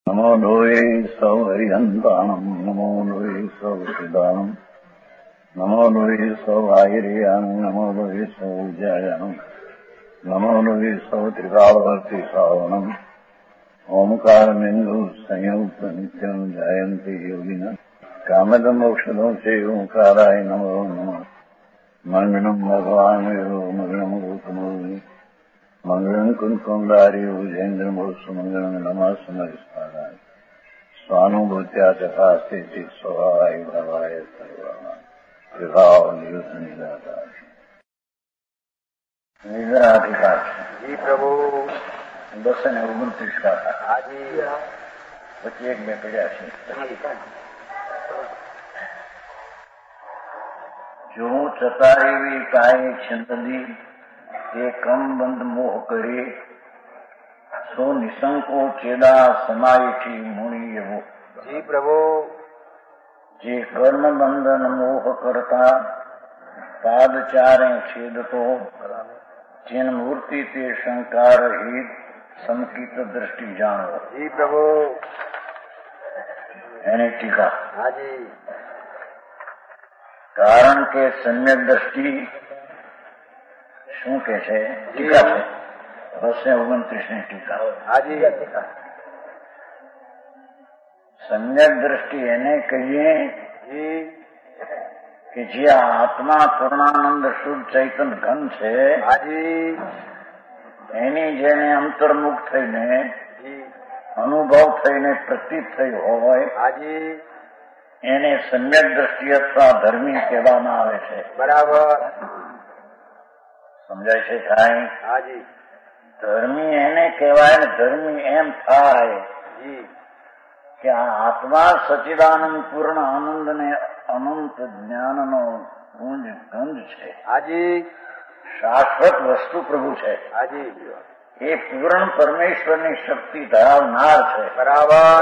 નમો લોહે સૌ હરિહંતાણમ નમો લોહે સૌ સિદ્ધાણમ નમો લોહે સૌ આયર્યાણમ નમો લોહે સૌ ઉજ્જાયાણમ નમો લોહે સૌ ત્રિકાળવર્તી શ્રાવણમ ઓમકારમેન્દુ સંયુક્ત નિત્યમ જાયંતી યોગિના કામદમ ઔષધો છે ઓંકારાય નમો નમઃ મંગળમ ભગવાન મંગળમ ગૌતમો મંગળમ કુંકુંડારી ઉજેન્દ્રમો સુમંગળમ નમાસમરિસ્મરાય સ્વાનુભૂત્યા ચકાસ્તે સ્વભાવાય ભવાય સર્વમાં વિભાવ નિયુદ્ધ નિરાકાર નિરાધિકાર જી પ્રભુ 10:29 का હાજી પછી એક બે પડ્યા છે. જો ચતારેવી કાય છંદી તે કમ બંધ મોહ કરે સો નિશંકો ચેદા સમાયથી મુનિ એવો. જી પ્રભુ જે કર્મ બંધન મોહ કરતા પાદચારે છેદતો જેન મૂર્તિ તે શંકાર હિત સંકિત દ્રષ્ટિ જાણવો. જી પ્રભુ એની ટીકા. હાજી કારણ કે સમ્યક દ્રષ્ટિ શું કે છે? ટીકા છે 229 ની ટીકા. હાજી સમ્યક દ્રષ્ટિ એને કહીએ જી કે જે આત્મા પૂર્ણાનંદ શુદ્ધ ચૈતન ઘન છે હાજી એની જેને અંતર્મુખ થઈને જી અનુભવ થઈને પ્રતીત થઈ હોય હાજી એને સમ્યક દ્રષ્ટિ અથવા ધર્મી કહેવામાં આવે છે. બરાબર સમજાય છે કાંઈ? હાજી ધર્મી એને કહેવાય ને ધર્મી એમ થાય જી કે આ આત્મા સચ્ચિદાનંદ પૂર્ણ આનંદ ને અનંત જ્ઞાનનો ગુંજ ગંધ છે. હાજી શાશ્વત વસ્તુ પ્રભુ છે. હાજી એ પૂર્ણ પરમેશ્વરની શક્તિ ધરાવનાર છે. બરાબર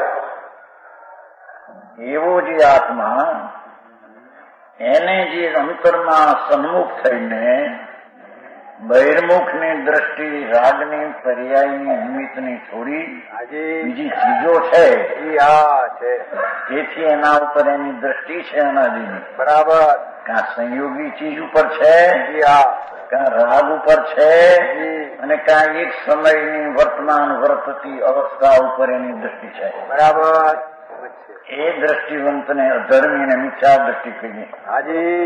એવો જે આત્મા એને જે અંતરમાં સન્મુખ થઈને બહિર્મુખની દ્રષ્ટિ રાગની પર્યાયની નિમિત્તની છોડી હાજી બીજી ચીજો છે જી હા છે તેથી એના ઉપર એની દ્રષ્ટિ છે અનાદિની. બરાબર કાં સંયોગી ચીજ ઉપર છે, જી હા કાં રાગ ઉપર છે જી અને કાં એક સમયની વર્તમાન વર્તતી અવસ્થા ઉપર એની દ્રષ્ટિ છે. બરાબર એ દ્રષ્ટિવંતને અધર્મી અને મિથ્યા દ્રષ્ટિ કહીએ. હાજી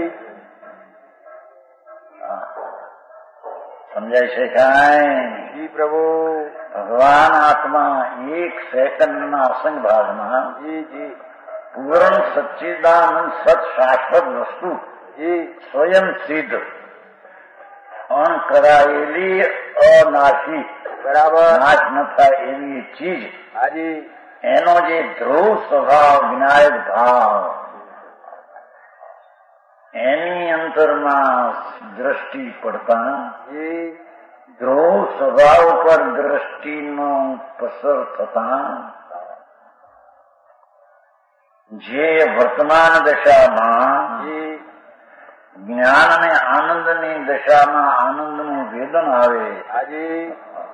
સમજાય છે કાંઈ? જી પ્રભુ ભગવાન આત્મા એક સેકન્ડના અસંગ ભાગમાં જી જી પૂર્ણ સચ્ચિદાનંદ સત શાશ્વત વસ્તુ જી સ્વયં સિદ્ધ અણકરાયેલી અનાશી બરાબર નાશ ન થાય એવી ચીજ હાજી એનો જે ધ્રુવ સ્વભાવ વિનાયક ભાવ એની અંતરમાં દ્રષ્ટિ પડતા જી ધ્રુવ સ્વભાવ પર દ્રષ્ટિનો પસર થતા જે વર્તમાન દશામાં જી જ્ઞાન અને આનંદની દશામાં આનંદનું વેદન આવે હાજી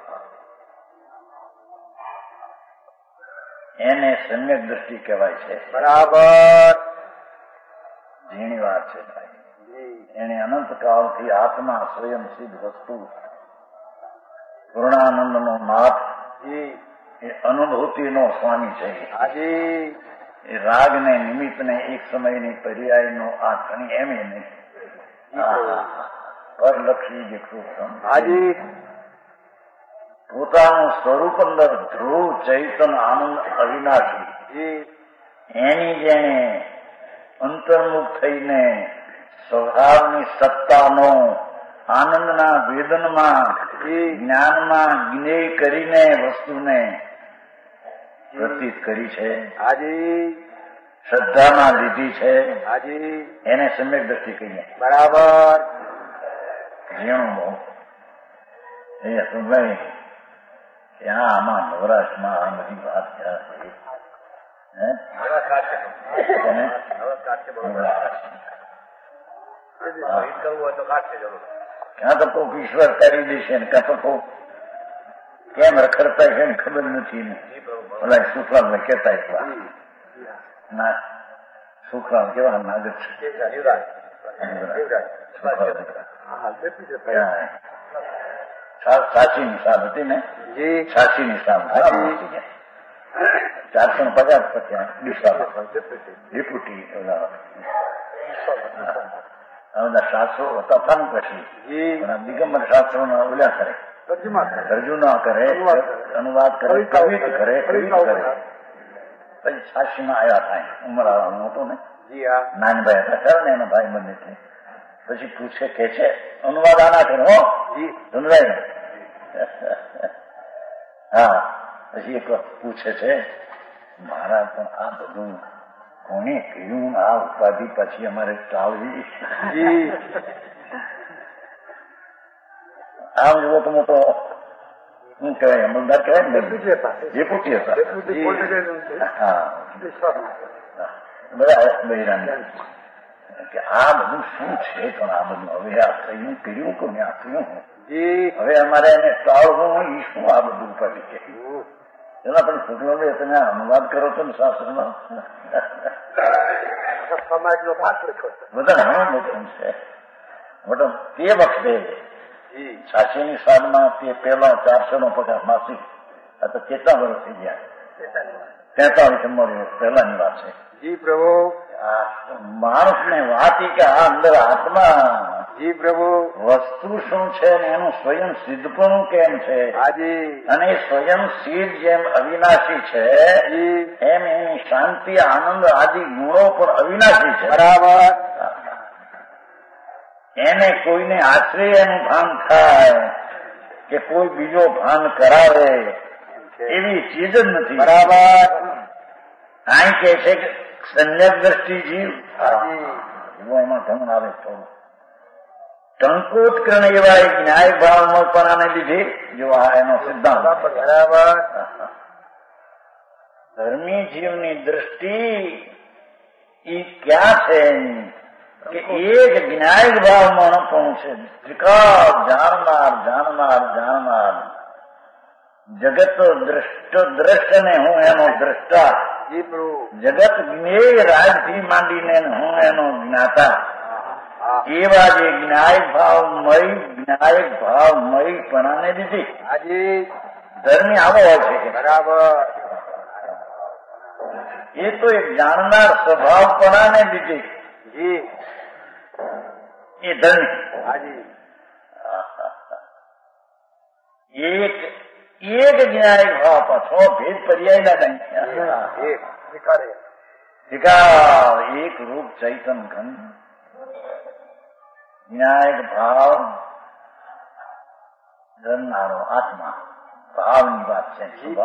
એને સમ્યક દ્રષ્ટિ કહેવાય છે. બરાબર ઝીણી વાત છે ભાઈ. જી એને અનંતકાળથી આત્મા સ્વયં સિદ્ધ વસ્તુ પૂર્ણાનંદનો નાથ જી એ અનુભૂતિનો સ્વામી છે. હાજી એ રાગને નિમિત્તને એક સમયની પર્યાયનો આ ઘણી એમ નહીં પરલક્ષી જેટલું હાજી પોતાનું સ્વરૂપ અંદર ધ્રુવ ચૈતન આનંદ અવિનાશી જી એની જેને અંતર્મુખ થઈને સ્વભાવની સત્તાનો આનંદના વેદનમાં જ્ઞાનમાં જ્ઞેય કરીને વસ્તુને પ્રતીત કરી છે, હાજી શ્રદ્ધામાં લીધી છે, હાજી એને સમ્યક દ્રષ્ટિ કહીએ. બરાબર ઝીણું એ હતું ભાઈ ત્યાં આમાં નવરાશમાં આ બધી વાત ક્યાં છે? ક્યાં તો કોઈક ઈશ્વર કરી દેશે ને ક્યાં તો કોઈક કેમ રખડતા છે ને ખબર નથી ને ઓલા સુખલાલ કહેતા એટલા ના સુખલાલ કેવા નાગર છે સાચી નિશાન હતી ને સાચી નિશાન 450 ડેપ્યુટી શાસ્ત્રો હતા પછી દિગંબર શાસ્ત્રો ના ઓલ્યા કરે તર્જુમા કરે અનુવાદ કરે કવિત કરે પછી સાક્ષીમાં આવ્યા થાય ઉમરાવાનું હતું ને નાનભાઈ હતા ખરા ને એના ભાઈ બંને પછી પૂછે કે છે અનુવાદ આના કરે હો સમજાય હા પછી એક વખત પૂછે છે મહારાજ પણ આ બધું કોને કહ્યું આ ઉપાધિ પછી અમારે ટાળવી આમ જુઓ તો મોટો શું કહેવાય અમલદાર કહેવાય ને ડેપ્યુટી હતા હા બધા બહેરાની કે આ બધું શું છે પણ આ બધું હવે આ થયું કર્યું કોને આ થયું હવે અમારે એને ટાળવું એ શું આ બધું ઉપાધિ છે એના પણ શુક્લભાઈ તમે અનુવાદ કરો છો ને શાસ્ત્રમાં સમાજનો ભાગ બધા ઘણો મોટો છે મોટો તે વખતે સાચીની સાલમાં તે પેલા 400 નો પગાર માસિક આ તો કેટલા વર્ષ થઈ ગયા 43 વર્ષ પહેલાની વાત છે જી પ્રભુ માણસને વાત કે આ અંદર આત્મા જી પ્રભુ વસ્તુ શું છે ને એનું સ્વયં સિદ્ધપણું કેમ છે અને સ્વયં સિદ્ધ જેમ અવિનાશી છે એમ એની શાંતિ આનંદ આદિ ગુણો પણ અવિનાશી છે બરાબર એને કોઈને આશ્રય એનું ભાન થાય કે કોઈ બીજો ભાન કરાવે એવી ચીજ જ નથી બરાબર અહીં કે છે કે સંન્યાસ દ્રષ્ટિ જીવ એમાં ધન આવે થોડું ટંકોત્કરણ એવા એક ન્યાય ભાવપણાને લીધે જો આ એનો સિદ્ધાંત બરાબર ધર્મી જીવની દ્રષ્ટિ એ ક્યાં છે કે એક જ્ઞાયક ભાવમાં પણ છે વિકાસ જાણનાર જગત દ્રષ્ટ ને હું એનો દ્રષ્ટા જગત જ્ઞેય રાજથી માંડીને હું એનો જ્ઞાતા એવા જે જ્ઞાયક ભાવમય પણાને લીધી ધર્મી આવો હોય છે બરાબર એ તો એક જાણનાર સ્વભાવપણાને લીધે એ ધર્મી એક જ્ઞાયક ભાવ પાછો ભેદ પર્યાયના નહીં એક રૂપ ચૈતન ઘન જ્ઞાયક ભાવ ધરનારો આત્મા ભાવની વાત છે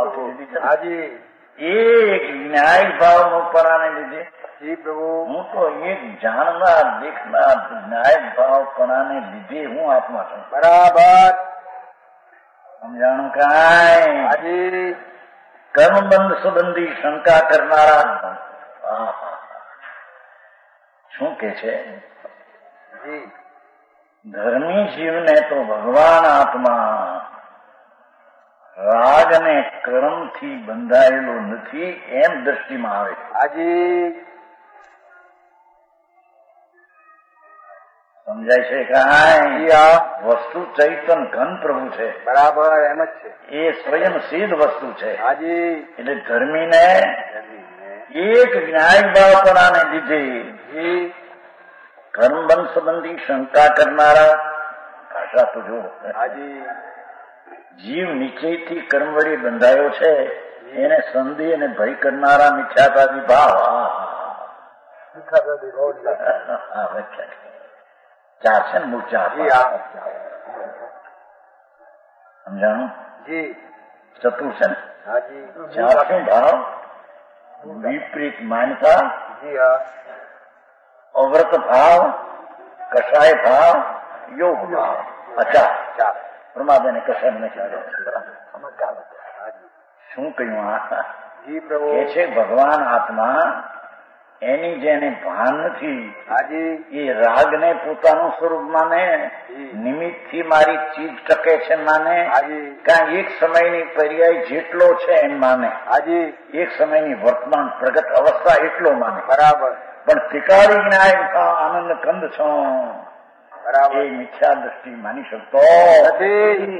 એક જ્ઞાયક ભાવ પરાને લીધે હું તો એક જાણનાર દેખનાર જ્ઞાયક ભાવ પરાને લીધે હું આત્મા છું બરાબર સમજાણું કાંઈ કર્મબંધ સંબંધી શંકા કરનારા શું કે છે ધર્મી જીવને તો ભગવાન આત્મા રાગ અને કર્મથી બંધાયેલો નથી એમ દ્રષ્ટિમાં આવે સમજાય છે કાંઈ વસ્તુ ચૈતન ઘન પ્રભુ છે બરાબર એમ જ છે એ સ્વયં સિદ્ધ વસ્તુ છે એટલે ધર્મીને એક જ્ઞાયક ભાવપણાને લીધે કર્મબંધ સંબંધી શંકા કરનારા ભાષા તો જો જીવ નિશ્ચયથી કર્મ વળી બંધાયો છે એને સંધિ અને ભય કરનારા મિથ્યાતાદી ભાવ ચાર છે ને મૂળ ચાર સમજાણું ચતુર છે ને ચાર શું ભાવ વિપરીત માન્યતા અવ્રત ભાવ કષાય ભાવ યોગ ભાવ અચાર પ્રમાદને કશાય નથી શું કહ્યું કે છે ભગવાન આત્મા એની જેને ભાન નથી હાજી એ રાગને પોતાનું સ્વરૂપ માને, નિમિત્તથી મારી ચીજ ટકે છે માને, હાજી કાં એક સમયની પર્યાય જેટલો છે એમ માને, હાજી એક સમયની વર્તમાન પ્રગટ અવસ્થા એટલો માને. બરાબર પણ ત્રિકાળી જ્ઞાન આનંદ કંદ છો બરાબર એ મિથ્યા દ્રષ્ટિ માની શકતો નથી.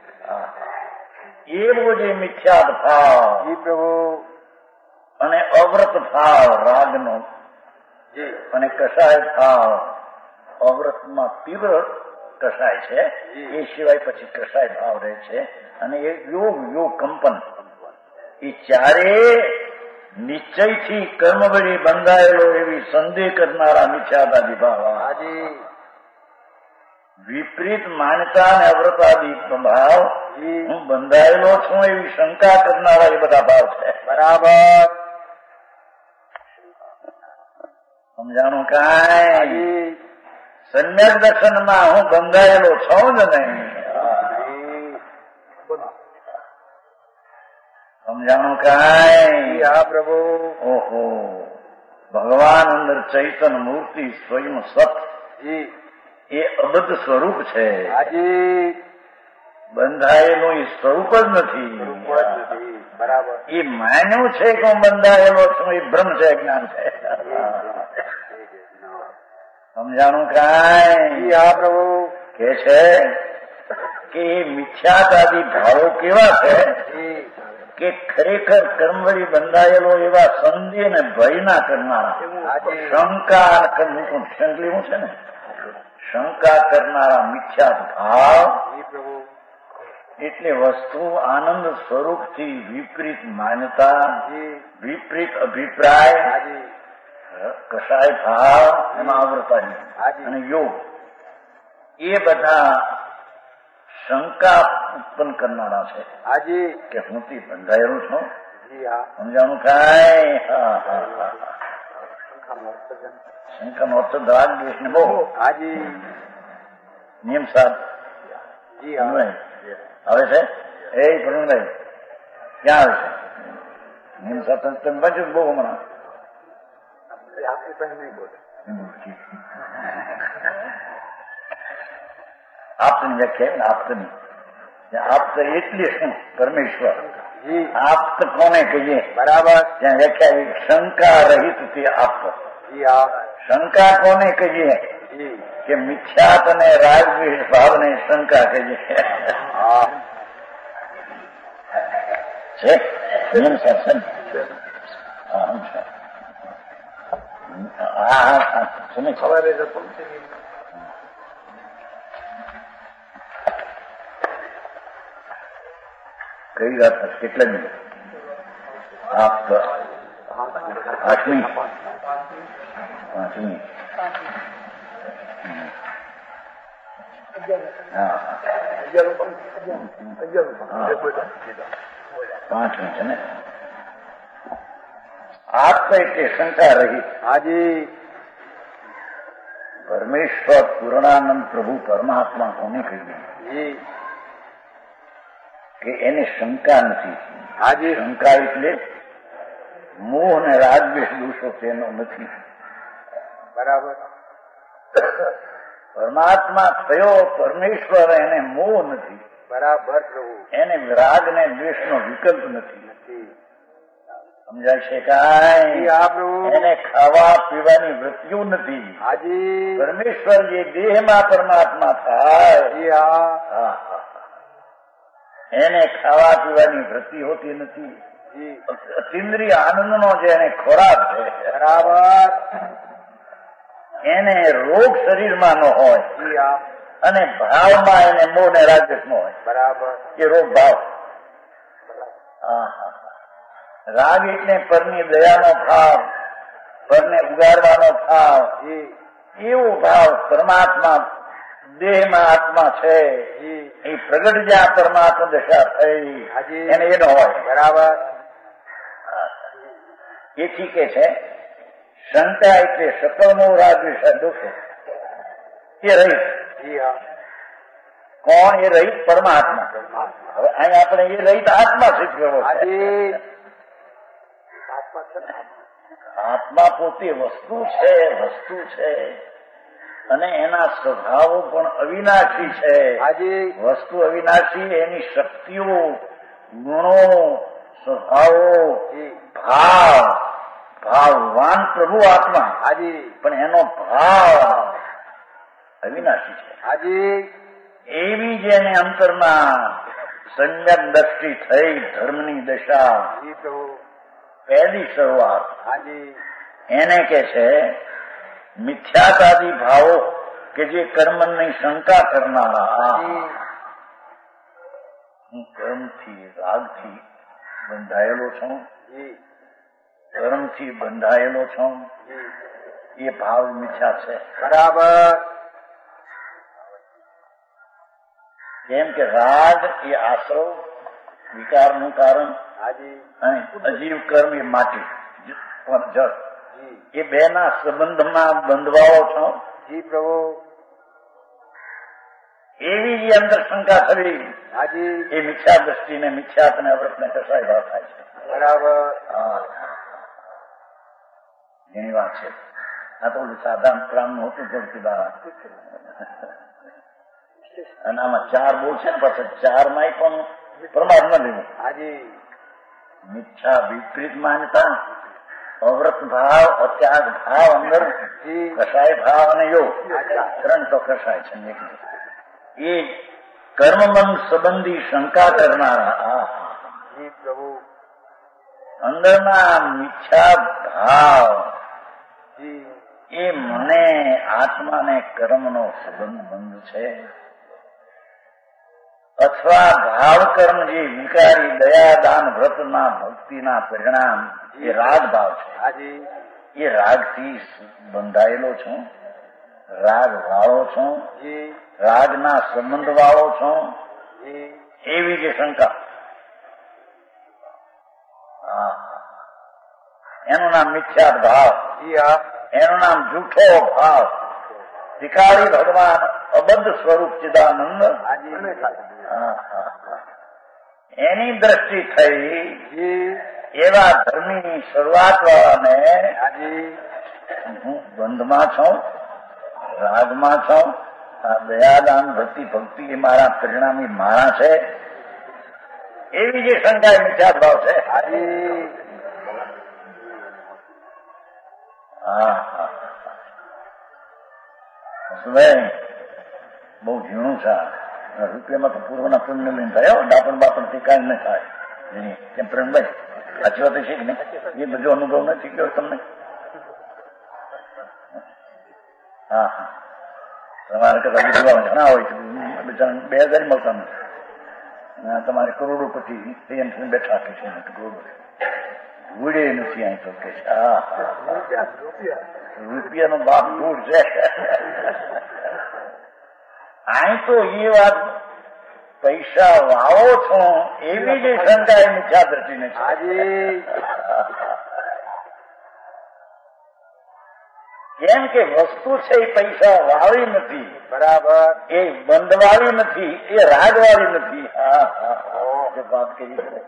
એવો જે મિથ્યાદ ભાવ જી પ્રભુ અને અવ્રત ભાવ રાગનો જી અને કષાય ભાવ, અવ્રતમાં તીવ્ર કષાય છે, એ સિવાય પછી કષાય ભાવ રહે છે. અને એ યોગ કંપન, એ ચારે નિશ્ચયથી કર્મબળી બંધાયેલો એવી સંદેહ કરનારા મિથ્યાદાદી ભાવ, હાજી વિપરીત માન્યતા અને અવ્રતાદી ભાવ, હું બંધાયેલો છું એવી શંકા કરનારા એ બધા ભાવ છે. બરાબર સમજાણું કાંઈ? હાજી સમ્યક દર્શનમાં હું બંધાયેલો છું જ નહીં. સમજાણું કાંઈ? હા પ્રભુ ઓહો, ભગવાન અંદર ચૈતન મૂર્તિ સ્વયં સત, જી એ અબદ્ધ સ્વરૂપ છે. હાજી બંધાયેલું એ સ્વરૂપ જ નથી. બરાબર એ માન્યું છે કે હું બંધાયેલો છું, એ ભ્રમ છે, જ્ઞાન છે. સમજાણું કાંઈ? હા પ્રભુ કે છે કે એ મિથ્યાતાદી ભાવો કેવા છે કે ખરેખર કર્મવળી બંધાયેલો એવા સંધિ અને ભયના કરનારા, શંકા સંકલીવું છે ને, શંકા કરનારા મિથ્યા ભાવ, એટલે વસ્તુ આનંદ સ્વરૂપથી વિપરીત માન્યતા, વિપરીત અભિપ્રાય, કસાય ભાવ, એમાં આવૃતાની અને યોગ, એ બધા શંકા ઉત્પન્ન કરનારા છે. હાજી કે હું થી બંધાયેલું છું. જી હા સમજાણું કાંઈ? શંકા નો અર્થ રાગ દ્વેષ ને બહુ. હાજી નિયમ સાહેબ જી હા આવે છે. એ પ્રવીણભાઈ ક્યાં આવે છે? નિયમ સાહેબ તમે બાજુ બહુ હમણાં આપણી પાસે નહીં બોલે. આપની વ્યાખ્યા આપતની, આપ્ત એટલે શું? પરમેશ્વર. આપ્ત કોને કહીએ? બરાબર ત્યાં વ્યાખ્યા શંકા રહિત તે આપ્ત. જી હા શંકા કોને કહીએ? જી કે મિથ્યાત અને રાગદ્વેષ ભાવને શંકા કહીએ. હા છે નિયમ શાસન. સવારે કઈ વાત કેટલા મિનિટ? આપ આઠમી પાંચમી પાંચમી છે ને? આપ એટલે શંકા રહી. હાજી પરમેશ્વર પૂર્ણાનંદ પ્રભુ પરમાત્મા કોને કહીએ? જી કે એને શંકા નથી. હાજી શંકા એટલે મોહ અને રાગદ્વેષ દોષો તેનો નથી. બરાબર પરમાત્મા થયો પરમેશ્વર, એને મોહ નથી, બરાબર પ્રભુ એને રાગ ને દ્વેષ નો વિકલ્પ નથી. સમજાય છે કાંઈ? હા પ્રભુ એને ખાવા પીવાની વૃત્તિઓ નથી. હાજી પરમેશ્વર જે દેહમાં પરમાત્મા થાય, જી હા એને ખાવા પીવાની વૃત્તિ હોતી નથી. જી અતિન્દ્રિય આનંદનો જે એને ખોરાક છે, બરાબર એને રોગ શરીરમાં ન હોય, જી હા અને ભાવમાં એને મોહ ને રાગદ્વેષ ન હોય. બરાબર એ રોગ ભાવ. રાગ એટલે પરની દયાનો ભાવ, પરને ઉગારવાનો ભાવ. જી એવો ભાવ પરમાત્મા દેહમાં આત્મા છે, એ પ્રગટ જ્યાં પરમાત્મા દશા થઈ, હાજી એને એનો હોય. બરાબર એથી કે છે શંકા એટલે સકલનો રાગદ્વેષ દોષો એ રહિત. જી હા કોણ? એ રહિત પરમાત્મા. હવે અહીં આપણે એ રહિત આત્મા શીખવેલો છે. હાજી આત્મા પોતે વસ્તુ છે અને એના સ્વભાવો પણ અવિનાશી છે. હાજી વસ્તુ અવિનાશી, એની શક્તિઓ, ગુણો, સ્વભાવો, ભાવવાન પ્રભુ આત્મા. હાજી પણ એનો ભાવ અવિનાશી છે. હાજી એવી જેને અંતરમાં સમ્યક દ્રષ્ટિ થઈ ધર્મની દશા, જી પ્રભુ પહેલી શરૂઆત હાજી એને કે છે મિથ્યાતાદી ભાવો કે જે કર્મની શંકા કરનારા. હું કર્મથી રાગથી બંધાયેલો છું, જી કર્મથી બંધાયેલો છું, જી એ ભાવ મિથ્યા છે. બરાબર કેમ કે રાગ એ આશ્રવ, વિકારનું કારણ, હાજી અને અજીવ કર્મ એ માટી, જળ. જી એ બેના સંબંધમાં બંધવાઓ છો. જી પ્રભુ એવી જે અંદર શંકા થવી, હાજી એ મિથ્યા દ્રષ્ટિને, મિથ્યાત્ને, અવ્રતને કસાય ભાવ થાય છે. બરાબર એની વાત છે. આ તો સાધારણ પ્રાણનું હતું પડતું અને આમાં ચાર બોલ છે ને, પછી ચારમાંય પણ પ્રમાદ ન લેવું. હાજી મિથ્યા વિપરીત માન્યતા, અવ્રત ભાવ, અત્યાગ ભાવ, અંદર જી કસાય ભાવ અને યોગ, ત્રણ તો કસાય છે. એ કર્મબંધ સંબંધી શંકા કરનારા જી પ્રભુ અંદરના મિથ્યા ભાવ, જી એ મને આત્માને કર્મનો સંબંધ બંધ છે, અથવા ભાવ કર્મ જે વિકારી દયા દાન વ્રતના ભક્તિના પરિણામ, એ રાગ ભાવ છે. હાજી એ રાગથી બંધાયેલો છું, રાગ વાળો છું, જી રાગના સંબંધ વાળો છું, જી એવી જે શંકા, એનું નામ મિથ્યા ભાવ, જી હા એનું નામ જૂઠો ભાવ. વિકારી ભગવાન અબદ્ધ સ્વરૂપ ચિદાનંદ, હાજી એની દ્રષ્ટિ થઈ જી એવા ધર્મની શરૂઆત વાળાને હાજી હું બંધમાં છું, રાગમાં છું, આ દયાદાન ભક્તિ એ મારા પરિણામી મારા છે, એવી જે શંકા એ મિથ્યા ભાવ છે. હાજી બહુ ઝીણું છે. રૂપિયામાં તો પૂર્વના પુણ્ય લઈને થાય, ડાપણ બાપણ થી કાંઈ ન થાય. કેમ પ્રેમભાઈ સાચી વાત છે કે નહીં? એ બધો અનુભવ નથી ગયો તમને? હા હા, તમારે કદાચ જોવા ઘણા હોય છે, બિચારા 2000 મળતા નથી. તમારે કરોડોપતિ થઈને બેઠા કે છે, કરોડો ભૂડે નથી અહીં તો કે છે. રૂપિયાનો બાપ ધૂળ છે. અહીં તો એ વાત પૈસા વાવો છો એવી જે શંકા એ મિથ્યા દ્રષ્ટિને છે. કેમ કે વસ્તુ છે એ પૈસા વાળી નથી, બરાબર એ બંધવાળી નથી, એ રાગવાળી નથી. જે વાત કરી છે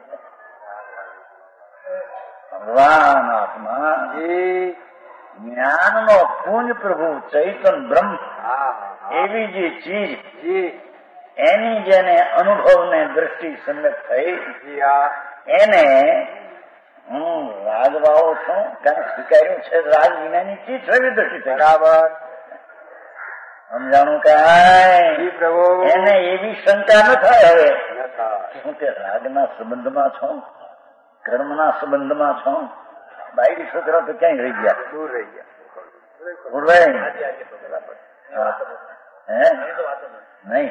ભગવાન આત્મા જ્ઞાનનો પુંજ પ્રભુ ચૈતન બ્રહ્મ, એવી જે ચીજ એની જેને અનુભવને દ્રષ્ટિ સમ્યક થઈ, એને હું રાગવાળો છું, કારણ સ્વીકાર્યું છે રાગ વિનાની ચીજ એવી દ્રષ્ટિ થઈ. બરાબર સમજાણું કાંઈ? પ્રભુ એને એવી શંકા ન થાય હવે શું કે રાગના સંબંધમાં છું, કર્મના સંબંધમાં છું. બાયડી છોકરા તો ક્યાંય રહી ગયા, દૂર રહી ગયા. હે નહીં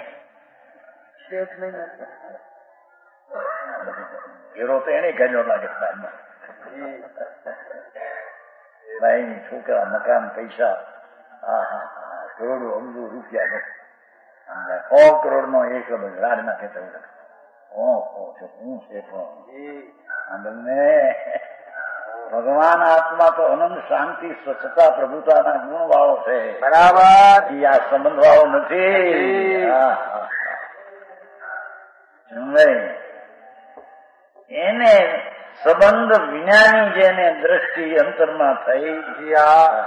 એરો તો એને ગયો લાગે. ભાઈ છોકરા, મકાન, પૈસા, કરોડો અબજો રૂપિયા, 100 કરોડ નો એક રાજના ખેતર. હું છે પણ ભગવાન આત્મા તો અનંત શાંતિ, સ્વચ્છતા, પ્રભુતાના ગુણ વાળો છે. બરાબર આ સંબંધ વાળો નથી. એને સંબંધ વિનાની જેને દ્રષ્ટિ અંતરમાં થઈ જી હા.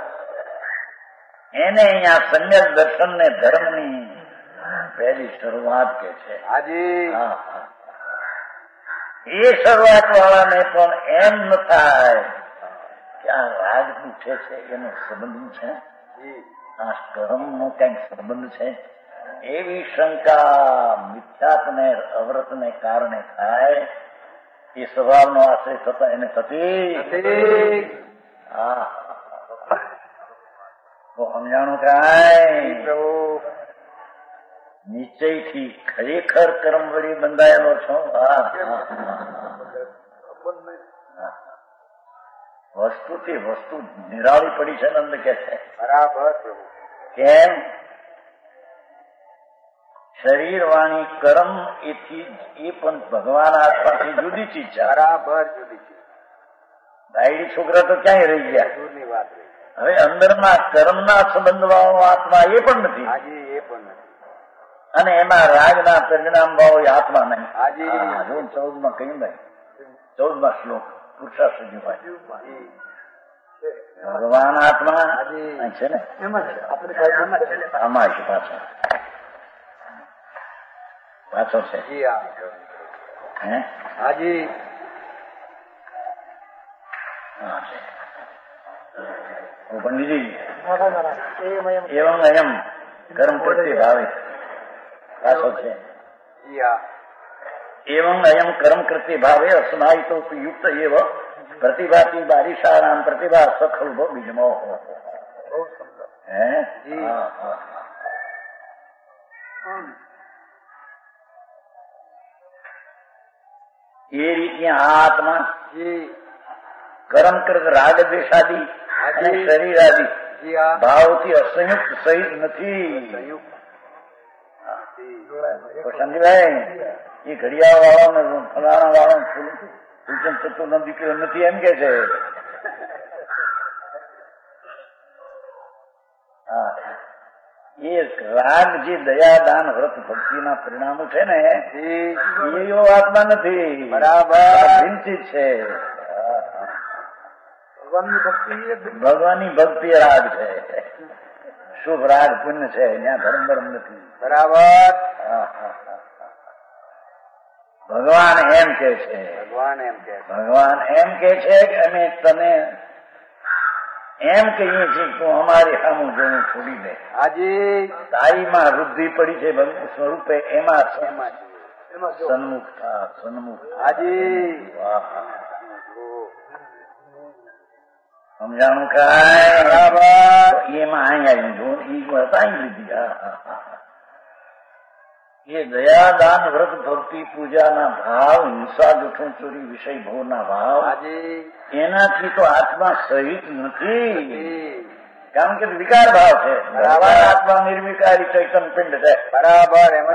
એને અહીંયા સમ્યક દર્શન ને ધર્મની પહેલી શરૂઆત કે છે. હાજી. એ શરૂઆત વાળાને પણ એમ ન થાય કે આ રાગ ઉઠે છે એનો સંબંધ છે, જી. આ કર્મનો કંઈક સંબંધ છે, એવી શંકા મિથ્યાત્વને અવ્રતને કારણે થાય. એ સ્વભાવનો આશ્રય થતા એને થતી. તો સમજાણું કાંઈ પ્રભુ નિશ્ચયથી ખરેખર કર્મ વળી બંધાયેલો છો. વસ્તુથી વસ્તુ નિરાળી પડી છે નંદ કે છે. બરાબર પ્રભુ. કેમ? શરીર વાણી કર્મ એથી એ પણ ભગવાન આત્માથી જુદી ચીજ છે. બરાબર જુદી છે. બાયડી છોકરા તો ક્યાંય રહી ગયા. દૂરની વાત રહી. હવે અંદરના કર્મના સંબંધ વાળો આત્મા એ પણ નથી. હાજી એ પણ નથી. અને એમાં રાગના પરિણામ વાળો એ આત્મા નહીં. હાજી. 14 કહ્યું ભાઈ, 14 શ્લોક પુરુષાર્થ ભગવાન આત્મા છે ને આમાં છે પાછો છે. હે હાજી. હા છે પંડિતજી. એવમ અયમ કર્મ પ્રત્યે ભાવે પાછો છે. એવમ અયમ કર્મ કૃત્ય ભાવે અસ્માયિતો યુક્ત એવ પ્રતિભાતી બારીશાણામ પ્રતિભા સખલ્ભો બીજમો. હે એ રીતે આ આત્મા કર્મકૃત રાગ દ્વેષાદી અને શરીરાદી ભાવથી અસંયુક્ત સહિત નથી. સમજભાઈ, એ ઘડિયાળ વાળો ફલાણા વાળો સૂચન થતું નથી એમ કે છે. એ રાગ જે દયા દાન વ્રત ભક્તિના પરિણામો છે ને એ આત્મા નથી. બરાબર ભિન્નચિત છે. ભગવાનની ભક્તિ રાગ છે, શુભ રાગ પુણ્ય છે, ત્યાં ધર્મ નથી. બરાબર. ભગવાન એમ કે છે, ભગવાન એમ કે છે કે અમે તને એમ કહીએ છીએ તું અમારી સામું જોવું છોડી દે. હાજી. તારીમાં વૃદ્ધિ પડી છે સ્વરૂપે એમાં સન્મુખ થા સન્મુખ. હાજી. સમજાણું કાંઈ? બરાબર. એમાં અહીંયા જોન એ બતાવી લીધી. એ દયા દાન વ્રત ભક્તિ પૂજાના ભાવ, હિંસા જૂઠું ચોરી વિષય ભોગના ભાવ, એનાથી તો આત્મા સહિત નથી. કારણ કે વિકાર ભાવ છે. બરાબર. આત્મા નિર્વિકારી ચૈતન્ય પિંડ છે. બરાબર. એમ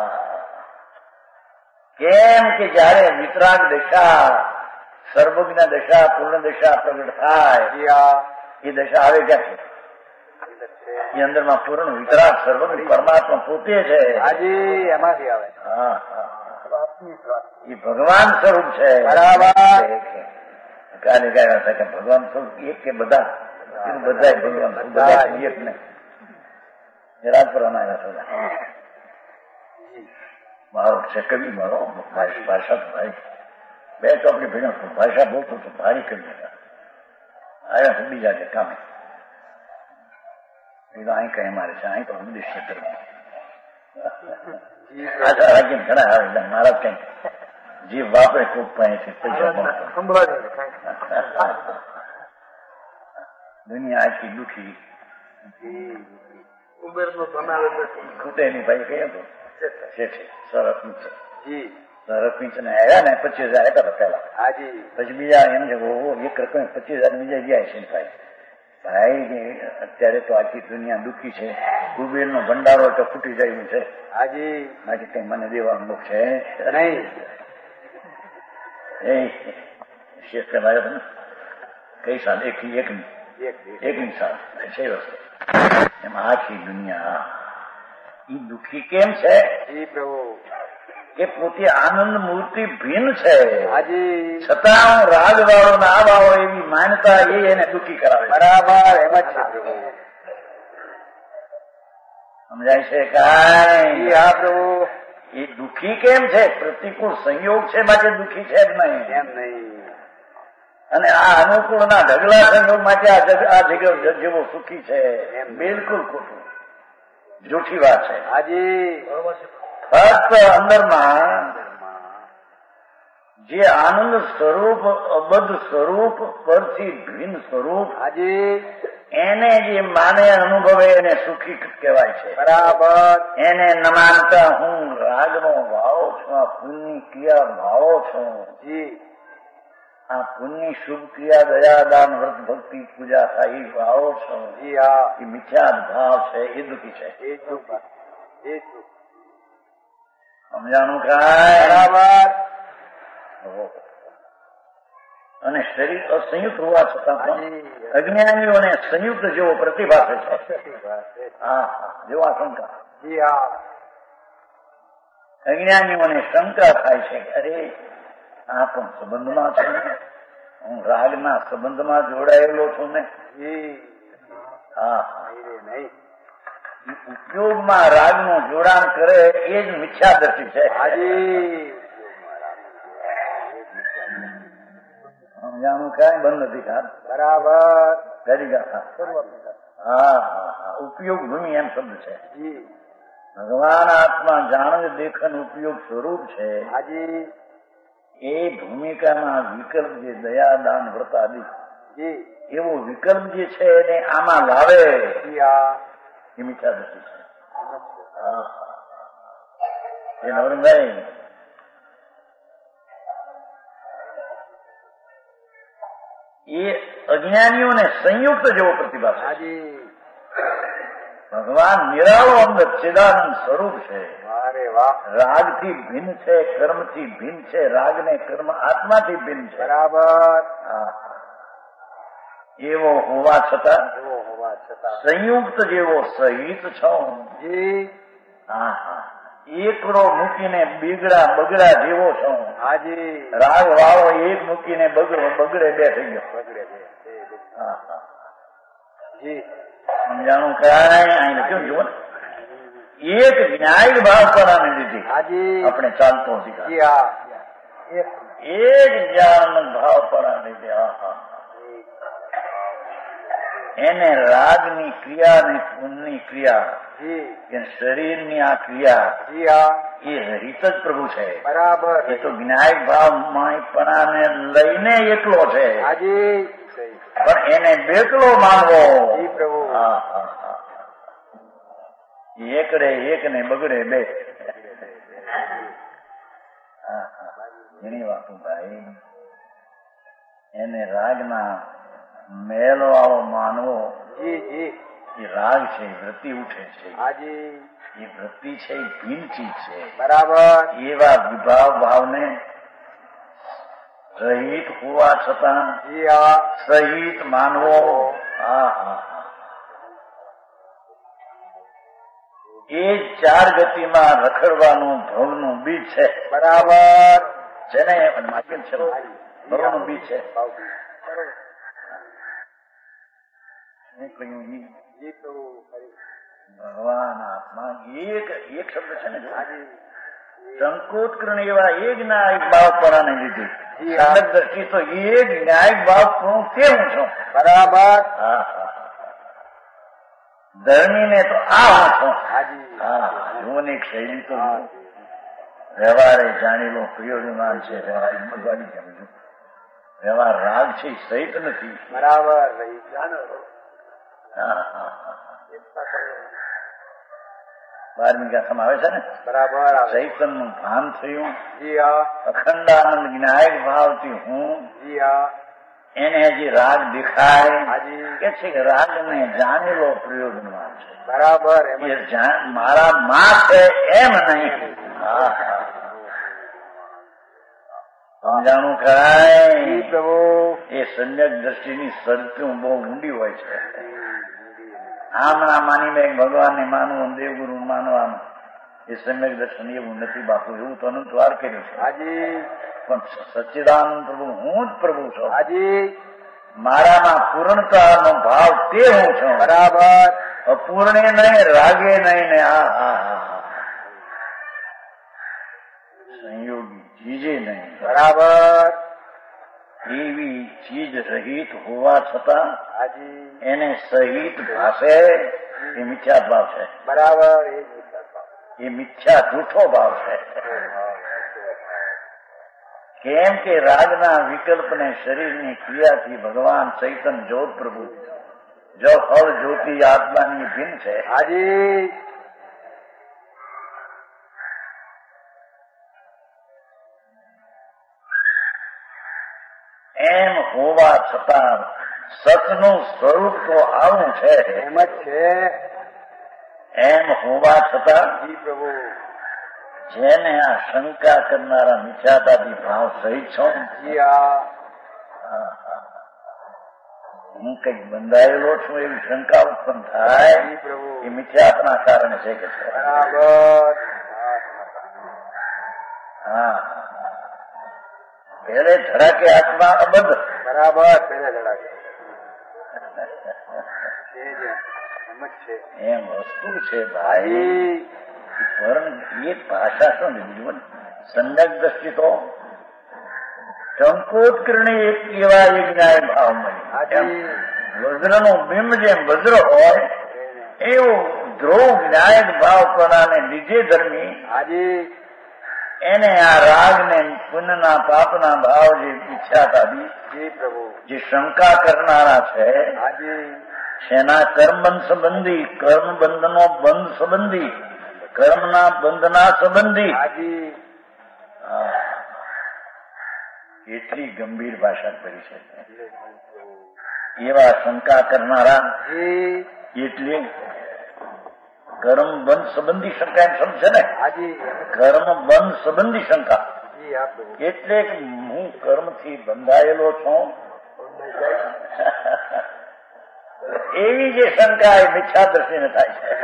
કેમ કે જયારે વિતરાગ દશા, સર્વજ્ઞ દશા, પૂર્ણ દશા પ્રગટ થાય, એ દશા આવે ક્યાંથી? એ અંદરમાં પૂર્ણ વિતરાગ સર્વજ્ઞ પરમાત્મા પોતે છે. હાજી. એમાંથી આવે. એ ભગવાન સ્વરૂપ છે. બરાબર. કાલે ગયા હતા કે ભગવાન સ્વરૂપ એક કે બધા? બધા ભગવાન બધા એક ને રાજપુરામાં આવ્યા હતા. મારો છે કવિ, મારો ભાષા ભાઈ બે ચોપડી ભીણો ભાષા બોલતો તો ભારી કરી દીધા. આવ્યા તો બીજા કે કામે અહીં કઈ મારે છે, અહીં તો ઉપદેશ છે. આશા રાખીને ઘણા આવે મારા કઈ જીવ વાપરે ખૂબ પાસેથી પૈસા દુનિયા આખી દુખી ખૂટે નહીં. ભાઈ કઈ હતું શેઠે સરસ નીચે રફીચ ને આવ્યા ને 25,000 આપ્યા પેલા. પછી બીજા એમ છે એક રકમ 25,000 બીજા ગયા છે. ભાઈ અત્યારે તો આખી દુનિયા દુઃખી છે, કુબેર નો ભંડારો તો ફૂટી જાય છે. બાકી કઈ મને દેવાનું દુઃખ છે નહીં. એ શેઠ લાવ્યો ને કઈ સાલ એકની સાલ છે વસ્તુ. એમાં આખી દુનિયા એ દુઃખી કેમ છે? એ પોતે આનંદ મૂર્તિ ભિન્ન છે, હાજી છતાં હું રાગ વાળો ના વાળો એવી માન્યતા એને દુઃખી કરાવે. બરાબર એમ જ છે પ્રભુ. સમજાય છે કાંઈ? હા પ્રભુ. એ દુઃખી કેમ છે? પ્રતિકૂળ સંયોગ છે માટે દુઃખી છે જ નહીં. એમ નહીં. અને આ અનુકૂળના ઢગલા સંયોગ માટે આ જગ જેવો સુખી છે એમ બિલકુલ ખોટું, જૂઠી વાત છે. હાજી ફક્ત અંદરમાં જે આનંદ સ્વરૂપ અબદ્ધ સ્વરૂપ પરથી ભિન્ન સ્વરૂપ હાજી એને જે માને અનુભવે એને સુખી કહેવાય છે. બરાબર. એને ન માનતા હું રાગનો ભાવો છું, આ પુણ્યની ક્રિયા ભાવો છું, જી આ પુણ્યની શુભ ક્રિયા દયા દાન વ્રત ભક્તિ પૂજા થાય એ ભાવો છો, જી હા એ મિથ્યા ભાવ છે, એ દુઃખી છે. એ દુઃખ એ દુઃખ. સમજાણું કાંઈ? બરાબર. અને શરીર અસંયુક્ત હોવા છતાં પણ અજ્ઞાનીઓને સંયુક્ત જેવો પ્રતિભાસે છે. હા જેવો આશંકા. જી હા અજ્ઞાનીઓને શંકા થાય છે કે અરે આ પણ સંબંધમાં છે ને, હું રાગના સંબંધમાં જોડાયેલો છું ને. જી હા નહીં. ઉપયોગમાં રાગનું જોડાણ કરે એ જ મિથ્યા દ્રષ્ટિ છે. હાજી સમજાણું કાંઈ બંધ નથી ખાત. બરાબર. કરી ગયા. હા ઉપયોગ ભૂમિ એમ શબ્દ છે. જી ભગવાન આત્મા જાણ દેખન ઉપયોગ સ્વરૂપ છે. હાજી એ ભૂમિકામાં વિકલ્પ જે દયા દાન વ્રત આદિ જી એવો વિકલ્પ જે છે એને આમાં લાવે જી હા એ મિથ્યા દ્રષ્ટિ છે. એ નવરંગભાઈ એ અજ્ઞાનીઓને સંયુક્ત જેવો પ્રતિભા છે. હાજી ભગવાન નિરાળો અંદર ચિદાનંદ સ્વરૂપ છે. અરે વાહ. રાગથી ભિન્ન છે, કર્મથી ભિન્ન છે, રાગને કર્મ આત્માથી ભિન્ન છે. બરાબર. એવો હોવા છતાં એવો હોવા છતાં સંયુક્ત જેવો સહિત છો. જી એકડો મૂકીને બગડા જેવો છો. હાજી રાગ વાળો એક મૂકીને બગડે બે થઈ ગયો. બગડે બે. જી સમજાણું કાંઈ? અહીં લખ્યું જુઓ, એક ન્યાય ભાવ પરાને લીધી હાજી આપણે ચાલતો શીખા. જી હા એક જ્ઞાન ભાવ પરાને લીધે એને રાગની ક્રિયા ને પુણ્યની ક્રિયા જી કે શરીરની આ ક્રિયા જી હા એ રહિત જ પ્રભુ છે. બરાબર. એ તો જ્ઞાયક ભાવ માયપણાને લઈને એકલો છે. હાજી પણ એને બેકલો માનવો. જી પ્રભુ. એકડે એક ને બગડે બે. એની વાતો ભાઈ એને રાગના મેલ વાળો માનવો. જી જી એ રાગ છે, વૃત્તિ ઉઠે છે. હાજી એ વૃત્તિ છે એ ભીન ચીજ છે. બરાબર. એવા વિભાવ ભાવને રહિત હોવા છતાં જી હા સહિત માનવો. એ ચાર ગતિમાં રખડવાનું ભવનું બીજ છે. બરાબર છે ને માધ્યમ છે, ભવનું બીજ છે. ભગવાન આત્મા એક શબ્દ છે ને, સંકોત્કરણ એવા એક ન્યાયિક ભાવ પરાને લીધે દ્રષ્ટિ તો એક ન્યાયિક ભાવ હું કેવું છું. બરાબર. ધર્મીને તો આ હું છું. જુઓને એક શૈલી તો વ્યવહારે જાણી લો. પ્રિય વિમાન છે, વ્યવહાર હિંમતવાળી સમજો. વ્યવહાર રાગ છે સહિત નથી. બરાબર. 12મી ગાથામાં આવે છે ને. બરાબર. ચૈતનનું ભાન થયું. જી હા અખંડાનંદ જ્ઞાયક ભાવથી હું જી હા એને હજી રાગ દેખાય હાજી કે છે કે રાગને જાણેલો પ્રયોજનવાન છે. બરાબર. એ મારા માં છે એમ નહીં. સમજાણું કાંઈ? પ્રભુ એ સમ્યક દ્રષ્ટિની સરતું બહુ ઊંડી હોય છે. આમણા માનીને ભગવાનને માનવું, દેવગુરુ માનવાનું એ સમ્યક દર્શન એવું નથી બાપુ, એવું તો અનંત વાર કર્યું છે. હાજી પણ સચ્ચિદાનંદ પ્રભુ હું જ પ્રભુ છું. હાજી મારામાં પૂર્ણતાનો ભાવ તે હું છું. બરાબર અપૂર્ણે નહીં, રાગે નહીં ને સંયોગી ચીજે નહીં. બરાબર એવી ચીજ રહિત હોવા છતાં હાજી એને સહિત ભાષે એ મિથ્યા ભાવ છે. બરાબર એ મિથ્યા જૂઠો ભાવ છે. કેમ કે રાગના વિકલ્પને શરીરની ક્રિયાથી ભગવાન ચૈતન્ય જ્યોત પ્રભુ જો ફળ જ્યોતિ આત્માની ભિન્ન છે. હાજી એમ હોવા છતાં સતનું સ્વરૂપ તો આવું છે. એમ જ છે. એમ હોવા છતાં જી પ્રભુ જેને આ શંકા કરનારા મિથ્યાતાથી ભાવ સહિત છો. જી હા હું કઈક બંધાયેલો છું એવી શંકા ઉત્પન્ન થાય જી પ્રભુ એ મિથ્યાત્વના કારણે છે કે છે. બરાબર હા પહેલે ધડાકે આત્મા અબદ્ધ. બરાબર પેલા ધડાકે છે જ એમ જ છે. એમ વસ્તુ છે ભાઈ. પણ એ ભાષા શું લીધી સંજ્ઞક દ્રષ્ટિ તો ટંકોત્કીર્ણ એક એવા એક ન્યાય ભાવ મળી. વજ્રનું બિંબ જેમ વજ્ર હોય એવું ધ્રુવ ન્યાય ભાવ પ્રણાને લીધે ધર્મી હાજી એને આ રાગ ને પુણ્યના પાપના ભાવ જે ઈચ્છાતા જી પ્રભુ જે શંકા કરનારા છે હાજી શેના કર્મબંધ સંબંધી, કર્મબંધનો બંધ સંબંધી, કર્મના બંધના સંબંધી. હાજી એટલી ગંભીર ભાષા કરી છે. એવા શંકા કરનારા એટલે કર્મ બંધ સંબંધી શંકા એમ સમજે ને. હાજી કર્મ બંધ સંબંધી શંકા જી હા પ્રભુ એટલે હું કર્મથી બંધાયેલો છું એવી જે શંકા એ મિથ્યા દ્રષ્ટિને થાય છે.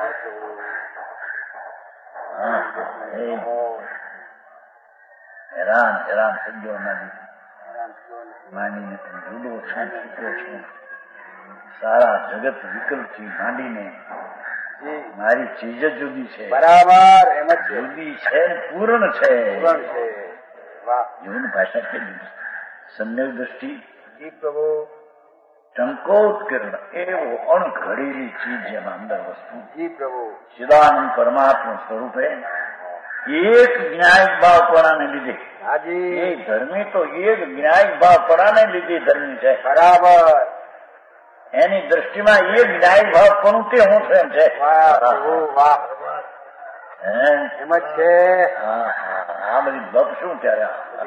હેરાન હેરાન થઈ ગયો માંડીને જુદો છું, છૂટો છું. સારા જગત વિકલ્પથી માંડીને મારી ચીજ જ જુદી છે. બરાબર એમ જ છે. જુદી છે, પૂર્ણ છે. પૂર્ણ છે. વાહ જીવન ભાષા કરી સમ્યક દ્રષ્ટિ જી પ્રભુ ટંકોત્કીર્ણ એવો અણઘડેલી ચીજ જેમાં અંદર વસ્તુ જી પ્રભુ ચિદાનંદ પરમાત્મા સ્વરૂપે એક જ્ઞાયક ભાવપણાને લીધે હાજી એ ધર્મી તો એક જ્ઞાયક ભાવપણાને લીધે ધર્મી છે. બરાબર એની દ્રષ્ટિમાં એક જ્ઞાયક ભાવપણું તે હું છે એમ છે. વાહ પ્રભુ વાહ એમ જ છે. આ બધી લપ શું ત્યારે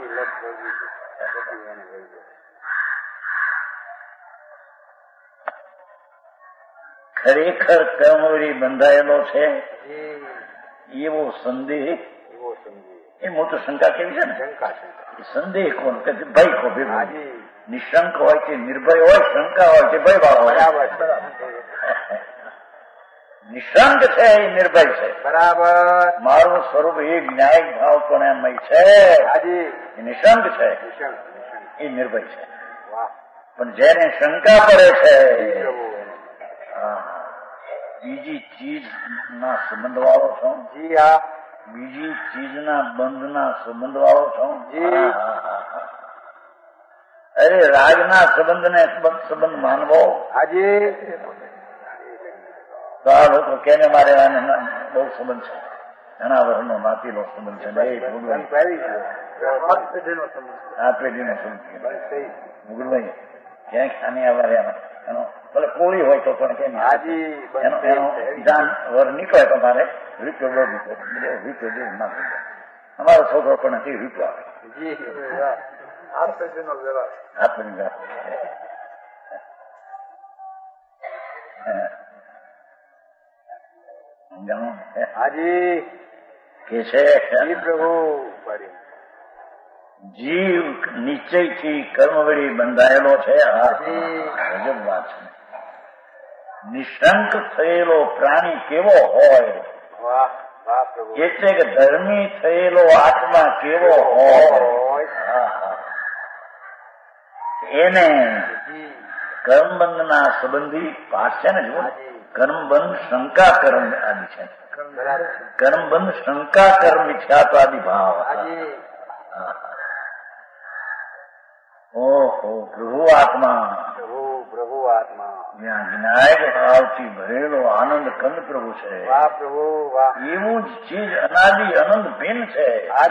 ખરેખર કર્મવડી બંધાયેલો છે એવો સંદેહ એ મોટો શંકા કેવી છે ને. સંદેહ કોણ કે ભય કો ભેગો નિશંક હોય કે નિર્ભય હોય, શંકા હોય કે ભય વાળો હોય. નિશંક છે એ નિર્ભય છે. બરાબર મારું સ્વરૂપ એ ન્યાયિક ભાવ પણ એમય છે. એ નિશંક છે, એ નિર્ભય છે. પણ જેને શંકા પડે છે બીજી ચીજ ના સંબંધ વાળો છો. જી હા બીજી ચીજના બંધના સંબંધ વાળો છો. અરે રાગના સંબંધને સંબંધ માનવો. હાજી તો આ લોકો કેને મારે બહુ સંબંધ છે, ઘણા વર્ષનો નાતીલો સંબંધ છે. આ પેઢીનો સંબંધ મુગલભાઈ ક્યાંક ખાની આવા એનો ભલે કોળી હોય તો પણ કેમ એનો જાન વર નીકળે તો મારે રૂપિયો રૂપિયો જેવું ના થઈ જાય. અમારો છોકરો પણ નથી રૂપિયો આવે આપણી હાજી કે છે પ્રભુ જીવ નિશ્ચયથી કર્મ વળી બંધાયેલો છે. ગજબ વાત છે. નિશંક થયેલો પ્રાણી કેવો હોય? એટલે કે ધર્મી થયેલો આત્મા કેવો હોય એને કર્મબંધના સંબંધી પાઠ છે ને જો કર્મબંધ શંકા કર્મ આદિ છે કર્મબંધ શંકા કર્મ મિથ્યાત્વાદી ભાવ ઓહો પ્રભુ આત્મા જ્યાં વિનાયક ભાવથી ભરેલો આનંદ કંદ પ્રભુ છે એવું જ ચીજ અનાદિ અનંત ભિન્ન છે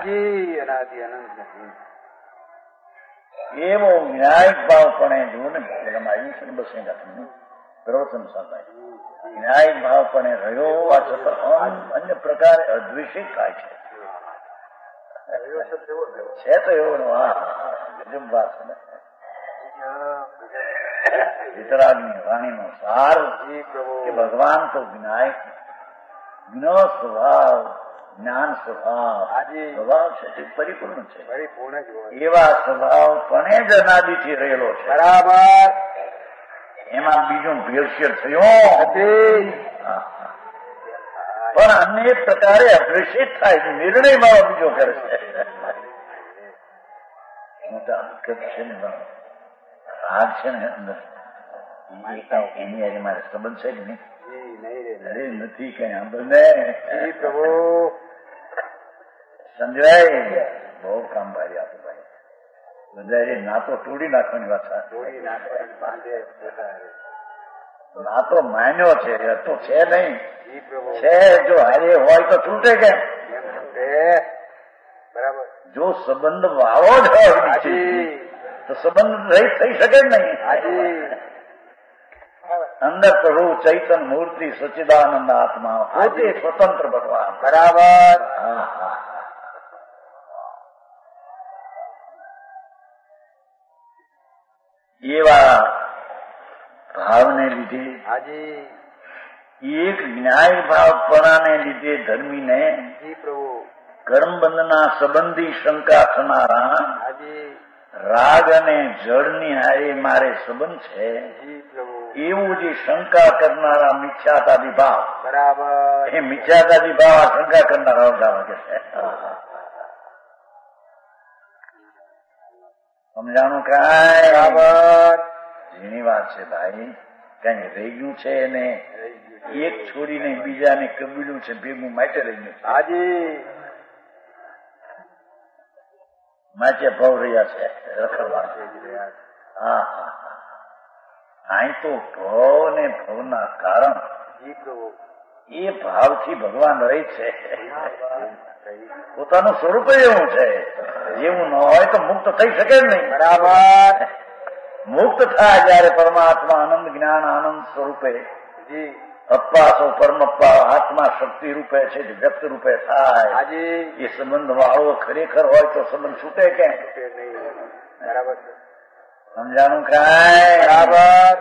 એવો વિનાયક ભાવ પણ જોને પેલામાં આવ્યું છે ને બસ પ્રવચન સાંભળાય વિનાયક ભાવ પણ રહ્યો આ છતાં અન્ય પ્રકારે અદ્વેષિત થાય છે તો એવો ગજબ વાત છે ને વિતરાગની વાણીનો સાર કે ભગવાન તો વિનાયક વિનો સ્વભાવ જ્ઞાન સ્વભાવ છે તે પરિપૂર્ણ છે એવા સ્વભાવ પણ જ અનાદિથી રહેલો છે બરાબર એમાં બીજું ભેળસેળ થયો પણ અનેક પ્રકારે અગ્રેસિત થાય નિર્ણયમાં બીજો કરે છે મોટા હકીકત છે ને રાગ છે ને અંદર એની આજે મારે સંબંધ છે કે નહીં અરે નથી કઈ આપણને સંજય બહુ કામ ભારી આપે ભાઈ બધા નાતો તોડી નાખવાની વાત નાતો માન્યો છે તો છે નહીં છે જો હારે હોય તો છૂટે કેમ બરાબર જો સંબંધ વાવો જ હોય તો સંબંધ રહી થઈ શકે જ નહીં અંદર પ્રભુ ચૈતન મૂર્તિ સચ્ચિદાનંદ આત્મા પોતે સ્વતંત્ર ભગવાન બરાબર એવા ભાવને લીધે એક ન્યાય ભાવપણાને લીધે ધર્મીને કર્મબંધના સંબંધી શંકા થનારા રાગ અને જળની હારે મારે સંબંધ છે એવું જે શંકા કરનારા મિથ્યાતાદી ભાવ બરાબર એ મિથ્યાતાદી ભાવ આ શંકા કરનારા અવધારણ કે છે સમજાણું કાંઈ બરાબર જેની વાત છે ભાઈ કઈ રહી ગયું છે ને એક છોડીને બીજાને કબીલું છે ભેગું માટે રહી ગયું છે માટે ભાવ રહ્યા છે રખડવા અહીં તો ભાવ ને ભાવના કારણ એ ભાવથી ભગવાન રહી છે પોતાનું સ્વરૂપ એવું છે જેવું ન હોય તો મુક્ત થઈ શકે જ નહીં બરાબર મુક્ત થાય જયારે પરમાત્મા આનંદ જ્ઞાન આનંદ સ્વરૂપે અપ્પા સો પરમપ્પા આત્મા શક્તિ રૂપે છે વ્યક્ત રૂપે થાય એ સંબંધ વાળો ખરેખર હોય તો સંબંધ છૂટે કેમ બરાબર સમજાણું કાંઈ બરાબર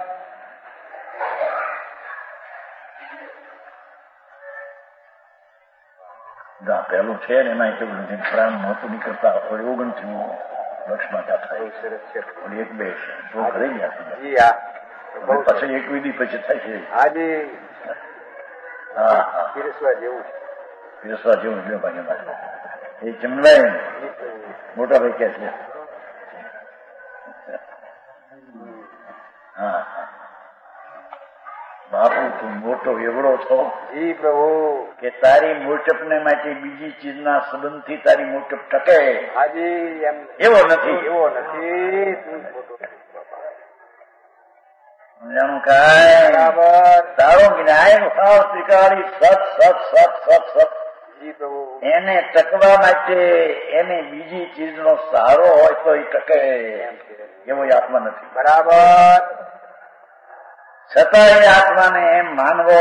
પેલું છે ને એમાં એટલું બધું પ્રાણ નહોતું નીકળતા ઓગણથી લક્ષમાં થાય એક બે રહી ગયા પછી એક વિધિ પછી થાય છે પીરસવા જેવું એટલે ભાઈ એ ચમનભાઈ મોટા ભાઈ કે છે બાપુ તું મોટો એવડો છો પ્રભુ કે તારી મોટપને માટે બીજી ચીજના સંબંધથી તારી મોટપ ટકે એવો નથી સમજાણું કાંઈ બરાબર તારો જ્ઞાન ભાવ સ્વીકારી સત એને ટકવા માટે એને બીજી ચીજનો સહારો હોય તો એ ટકે એવો આત્મા નથી બરાબર છતાં એ આત્માને એમ માનવો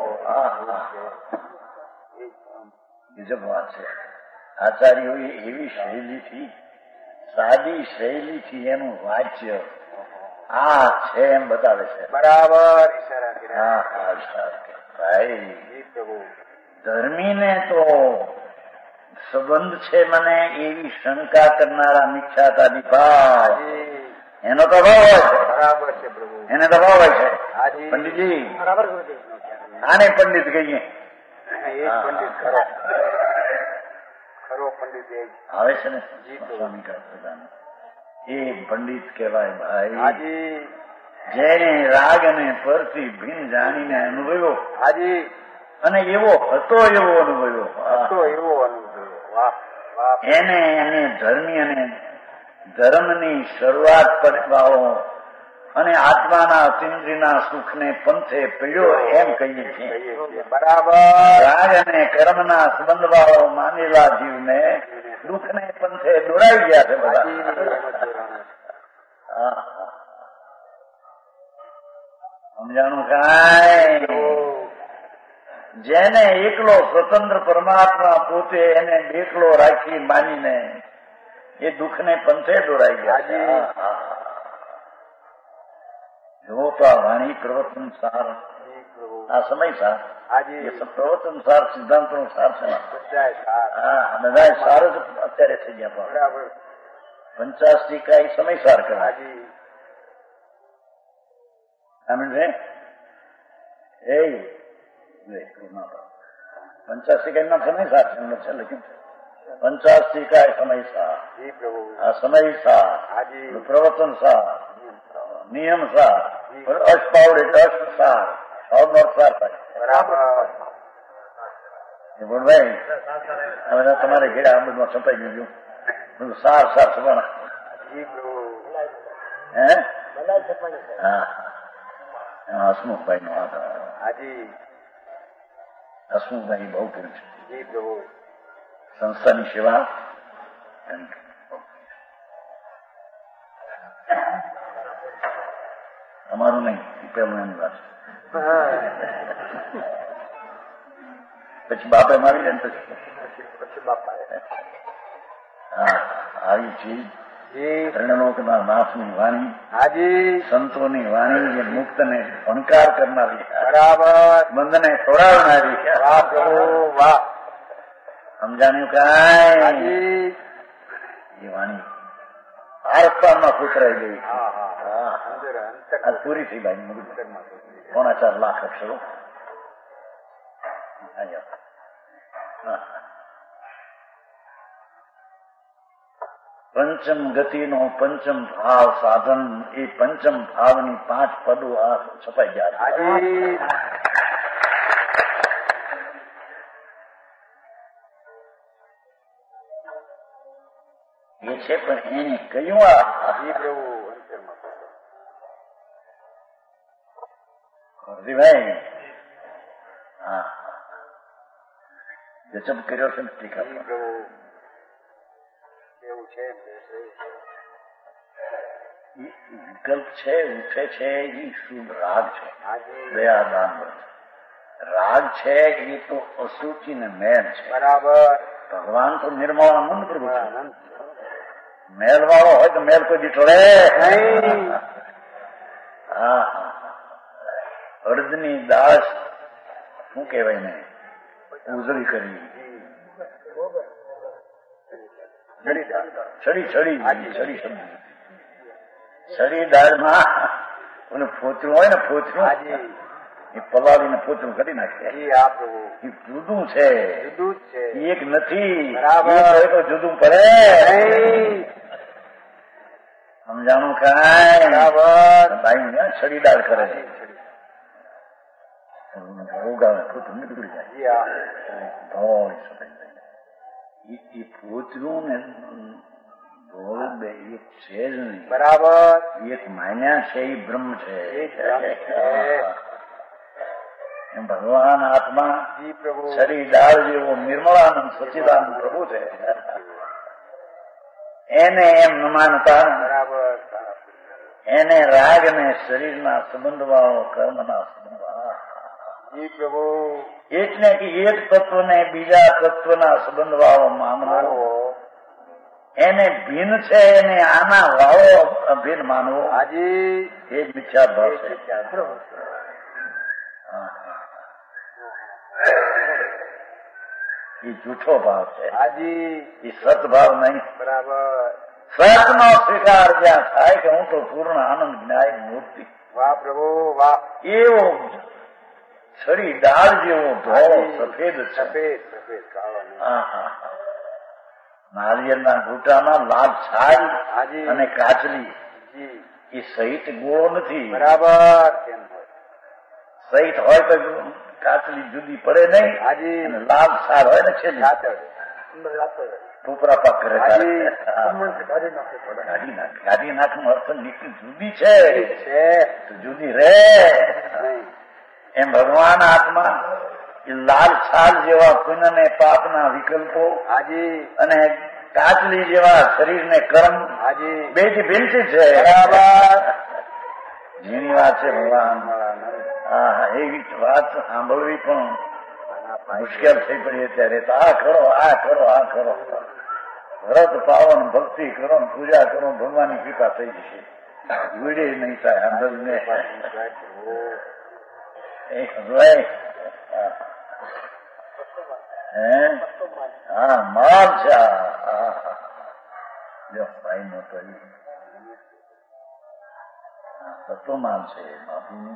બીજો વાત છે આચાર્યોએ એવી શૈલીથી સાદી શૈલીથી એનું વાચ્ય આ છે એમ બતાવે છે બરાબર ભાઈ ધર્મીને તો સંબંધ છે મને એવી શંકા કરનારા મિથ્યાતાદી ભાવ એનો તો ભાવ હોય છે બરાબર છે પ્રભુ એને તો ભાવ હોય છે પંડિતજી આને પંડિત કહીએ પંડિત ખરો ખરો પંડિત આવે છે ને સ્વામી કહેતા એ પંડિત કહેવાય ભાઈ. હાજી જેને રાગ અને પરથી ભિન્ન જાણીને અનુભવ્યો હાજી અને એવો હતો એવો અનુભવ્યો હતો એવો અનુભવ. વાહ વાહ. એને ધર્મી અને ધર્મની શરૂઆત કરવાળો અને આત્માના અતિન્દ્રિયના સુખને પંથે પીડ્યો એમ કહીએ છીએ. બરાબર. રાગ અને કર્મના સંબંધ વાળો માનેલા જીવને દુઃખને પંથે દોડાઈ ગયા છે બધા. સમજાણું કાંઈ? જેને એકલો સ્વતંત્ર પરમાત્મા પોતે એને એકલો રાખી માનીને એ દુઃખને પંથે દોડાઈ ગયા. જો તો આ વાણી પ્રવચન સાર, આ સમય સાર, એ પ્રવચન સાર સિદ્ધાંતનો સાર છે. હા, બધા સાર જ અત્યારે થઈ ગયા. 50 સમય સાર કરાય સમજે એ 50 ના સમય સાર છે લેકિન 50 સમય સાર, આ સમય સાર, પ્રવચન સાર, નિયમ સાર, અષ્ટ પાવડ એટલે અષ્ટ સાર, સાર થાય. ભાઈ હવે તમારે ઘેરા આ બધું છપાઈ ગયું બધું સાર સાર છપાણા. હે હા હસમુખભાઈ નો હસમુખભાઈ બહુ કર્યું છે સંસ્થાની સેવા. અમારું નહીં પેલું એની વાત. પછી બાપે મારી જાય પછી બાપા હા આવી ચીજ ત્રણલોકના નાથની વાણી, સંતોની વાણી જે મુક્તને ફણકાર કરનારી, બરાબર બંધને તોડાવનારી. સમજાણ્યું કાંઈ? એ વાણી આરસ્તાનમાં કૂતરાઈ ગઈ. પૂરી થઈ ભાઈ 4.5 લાખ અક્ષરો. પંચમ ગતિનો પંચમ ભાવ સાધન, એ પંચમ ભાવની 5 પદો આ છપાઈ ગયા. એ છે પણ એને કહ્યું ભાઈ હા ગજબ કર્યો છે ટીકા. વિકલ્પ છે ઉઠે છે એ શુભ રાગ છે. દયાદાન રાગ છે એ તો અસુચિ ને મેલ છે. બરાબર. ભગવાન તો નિર્મળાનંદ પ્રભુ છે. મેલ વાળો હોય તો મેલ કોઈ દીઠળે. હા અર્ધની દાસ શું કહેવાય ને ઉજળી કરી છડી દાળમાં ફોતરું હોય ને ફોતરું એ પલાળીને ફોતરું કરી નાખે. એ જુદું છે એક નથી તો જુદું પડે. સમજાણું કાંઈ? ભાઈ છડી દાળ કરે છે નીકળી જાય પોતરું ને ધોળ બે એક છે જ નહીં. બરાબર. એક માન્યા છે એ બ્રહ્મ છે. એમ ભગવાન આત્મા શરીર દાળ જેવો નિર્મળાનંદ સચિદાનંદ પ્રભુ છે. એને એમ ન માનતા. બરાબર. એને રાગ ને શરીરના સંબંધ વાળો કર્મના સંબંધ વાળા એટલે કે એક તત્વને બીજા તત્વના સંબંધ વાળો માનવો, એને ભિન્ન છે એને આના વાળો અભિન્ન માનવો, એ જ મિથ્યા ભાવ છે. એ જૂઠો ભાવ છે. એ સદભાવ નહીં. બરાબર. સતનો સ્વીકાર જ્યાં થાય કે હું તો પૂર્ણ આનંદ જ્ઞાય મૂર્તિ. વાહ પ્રભુ વાહ. એવો છડી દાળ જેવો ધોળો સફેદ છે. સફેદ સફેદ કાળો નહીં. નારિયેળના ઘૂંટામાં લાલ છાલ હાજી. અને કાચલી જી એ સહિત ગોળો નથી. બરાબર કેમ હોય. સહિત હોય તો કાચલી જુદી પડે નહીં. હાજી. અને લાલ છાલ હોય ને છે ટોપરા પાક કરે કાઢી નાખનો અર્થ નીકળી જુદી છે તો જુદી રે. એમ ભગવાન આત્મા એ લાલ છાલ જેવા પુણ્ય પાપના વિકલ્પો અને કાચલી જેવા શરીરને કર્મ બેથી ભિન્નથી છે. જેની વાત છે ભગવાન. એવી વાત સાંભળવી પણ મુશ્કેલ થઈ પડી અત્યારે. તો આ કરો આ કરો આ કરો વ્રત પાવન ભક્તિ કરો પૂજા કરો ભગવાનની કૃપા થઈ જશે. વિડે નહીં થાય સાંભળીને હા માલ છે. સતો માલ છે બાપુ.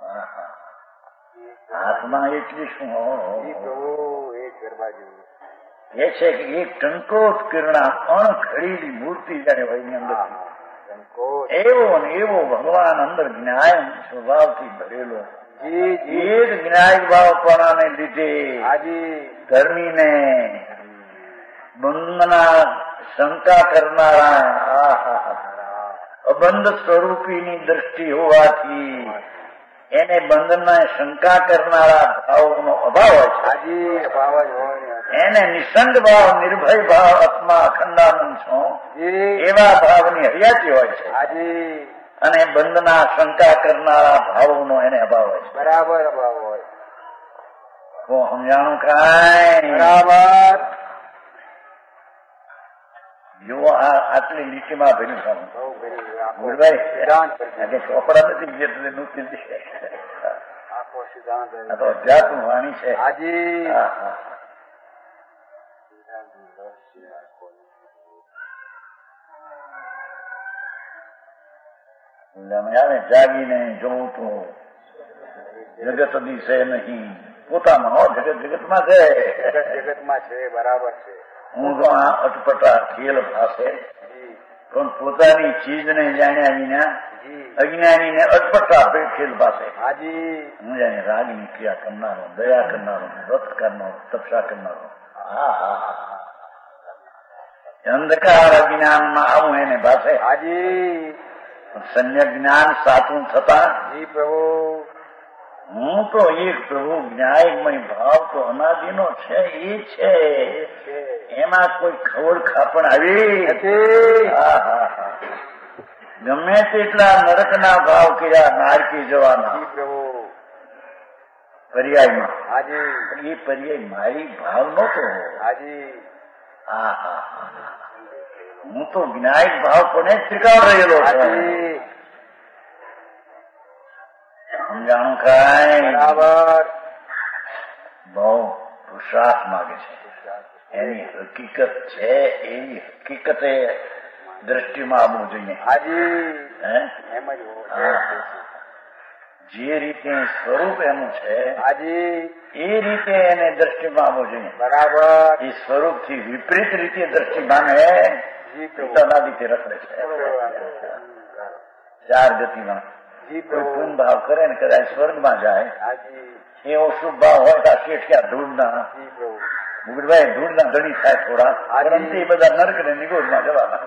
આત્મા એટલી શું એ છે કે એક ટંકોટ કિરણા અણખડીલી મૂર્તિ જયારે હોય એની અંદર એવો ને એવો ભગવાન અંદર જ્ઞાન સ્વભાવથી ભરેલો. એ જ જ્ઞાયક ભાવપણાને લીધે ધર્મીને બંધના શંકા કરનારા અબંધ સ્વરૂપીની દ્રષ્ટિ હોવાથી એને બંધના શંકા કરનારા ભાવનો અભાવ છે. એને નિસંગ ભાવ નિર્ભય ભાવ આત્મા અખંડાનંદ છો એવા ભાવની હરિયાતી હોય છે. અને બંધના શંકા કરનારા ભાવનો એને અભાવ હોય છે. બરાબર અભાવ હોય. તો સમજાણું કાંઈ બરાબર. જો આટલી લીટીમાં ભેલું સારું ગુરભાઈ ચોપડા નથી જેટલે નૂતી આ તો અધ્યાત્મ વાણી છે. જાગીને જોઉં તો જગત દિશે નહીં પોતામાં જગતમાં છે. જગતમાં છે બરાબર છે. હું તો આ અટપટા ખેલ પાસે પણ પોતાની ચીજને જાણ્યા વિના અજ્ઞાનીને અટપટા ખેલ પાસે હું જાણે રાગની ક્રિયા કરનારો દયા કરનારો વ્રત કરનારો તપસ્યા કરનારો અંધકાર અજ્ઞાનમાં આવું એને પાસે સમ્યક જ્ઞાન સાચું થતા હું તો એક પ્રભુ ન્યાયમય ભાવ તો અનાદિનો છે એ છે. એમાં કોઈ ખવડ ખાપણ આવી ગમે તેટલા નરકના ભાવ કર્યા નારકી જવાના પર્યાયમાં એ પર્યાય મારી ભાવ નહોતો. હું તો જ્ઞાયક ભાવ પણ સ્વીકાર રહેલો છું. સમજાણું કાંઈ બરાબર. બહુ પુરુષાર્થ માગે છે. એની હકીકત છે એવી હકીકતે દ્રષ્ટિમાં આવવું જોઈએ. જે રીતે સ્વરૂપ એનું છે એ રીતે એને દ્રષ્ટિમાં આવવું જોઈએ. બરાબર. એ સ્વરૂપથી વિપરીત રીતે દ્રષ્ટિમાં અનાદિથી રખડે છે. ચાર ગતિમાં કોઈ પૂન ભાવ કરે ને કદાચ સ્વર્ગમાં જાય એવો શુભ ભાવ હોય તો શેઠિયા ધૂળના મુગલભાઈ ધૂળના ધણી થાય થોડા પરંતુ એ બધા નર્ક ને નિગોળમાં જવાના.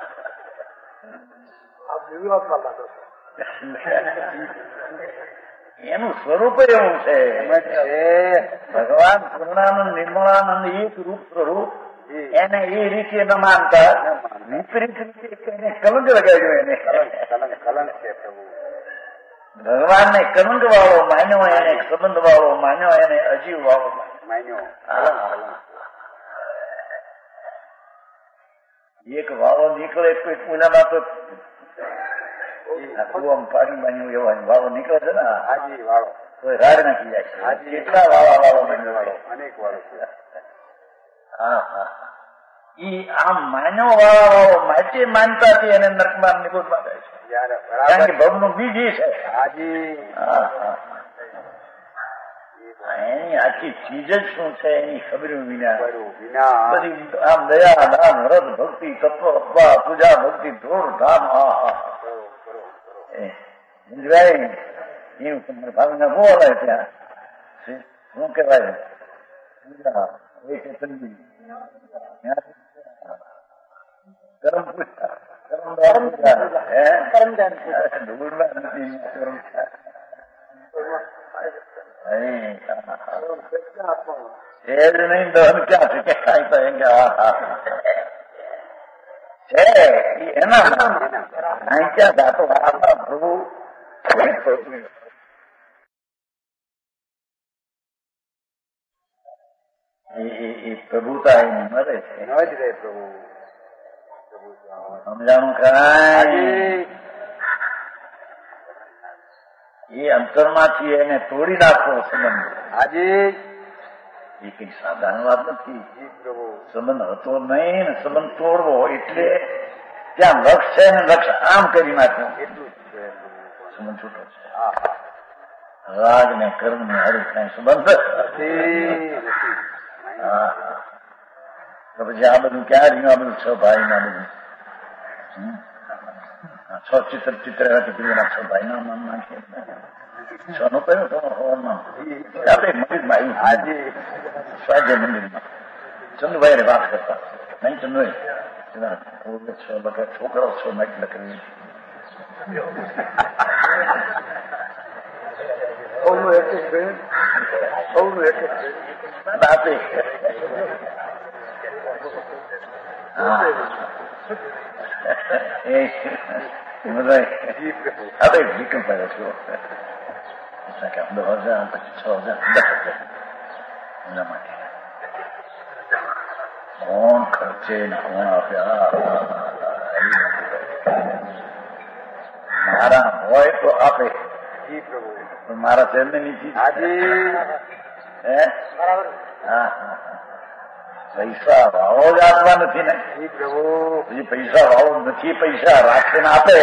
એનું સ્વરૂપ એવું છે. ભગવાન પૂર્ણાનંદ નિર્મળાનંદ એક રૂપ સ્વરૂપ એને એ રીતે ન માનતા વિપરીત રીતે કલંક લગાવ્યો. એને કલંક છે પ્રભુ. ભગવાનને કલંક વાળો માન્યો, એને સંબંધ વાળો માન્યો, એને અજીવ વાળો માન્યો. એક વાળો નીકળે કોઈ પુનામાં તો કુવામાં પાણી માન્યું એવા વાળો નીકળે છે ને કોઈ રાડ નાખી જાય છે. કેટલા વાળો માન્યો અનેક વાળો. ઈ આમ માન્યો વાળો માટે માનતાથી એને નરકમાં નિગોદમાં જાય છે. કારણ કે ભવનું બીજ છે. એની આખી ચીજ જ શું છે એની ખબર વિના વિના બધી આમ દયા દાન વ્રત ભક્તિ તત્વ અપવા પૂજા ભક્તિ ધૂળ ધામ સમજાય એવું તમને ભાવના બહુ હલાય ત્યાં શું કહેવાય કરમ પૂજા नहीं दहन क्या है क्या कहेंगे है ना क्या धातु प्रभु પ્રભુતા એની મળે છે પ્રભુ સમજાણું કાંઈ એ અંતરમાંથી એને તોડી નાખવો સંબંધ હાજી એ કઈ સાધારણ વાત નથી. સંબંધ હતો નહીં ને સંબંધ તોડવો એટલે ત્યાં લક્ષ છે ને લક્ષ આમ કરી નાખવું એટલું સંબંધ છૂટો છે. રાગ ને કર્મ ને હરી કઈ સંબંધ તો પછી આ બધું ક્યાં રહ્યું? આ બધું છ ભાઈ ના બધું છ ચિત્ર પીડીના છ ભાઈ ના નામ નાખીએ છ નો કયો આપણે મંદિરમાં આવ્યું આજે સ્વાધ્યાય મંદિરમાં ચંદુભાઈ ને વાત કરતા નહીં ચંદુભાઈ છ બધા છોકરાઓ છ નાખ લખી વિકલ્પ છો કે 10,000 પછી 6,000 એના માટે કોણ ખર્ચે ને કોણ આપ્યા? મારા હોય તો આપે મારા શહેરને નીચી પૈસા વાળો જ આપવા નથી ને પછી પૈસા વાળો નથી પૈસા રાખીને આપે.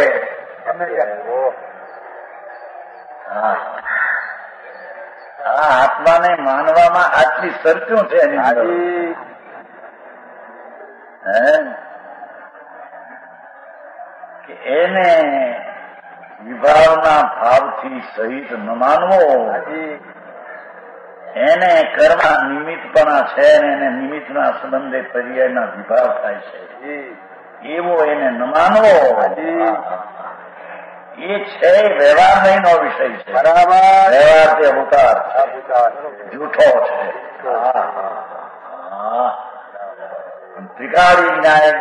આ આત્માને માનવામાં આટલી શરતો છે એની કે એને વિભાવના ભાવથી સહિત ન માનવો. એને કર્મા નિમિત્તપણા છે ને એને નિમિત્તના સંબંધે પર્યાયના વિભાવ થાય છે એવો એને ન માનવો. એ છે વ્યવહાર નો વિષય છે. બરાબર. વ્યવહાર તે અવતાર જૂઠો છે. ત્રિકાળી જ્ઞાન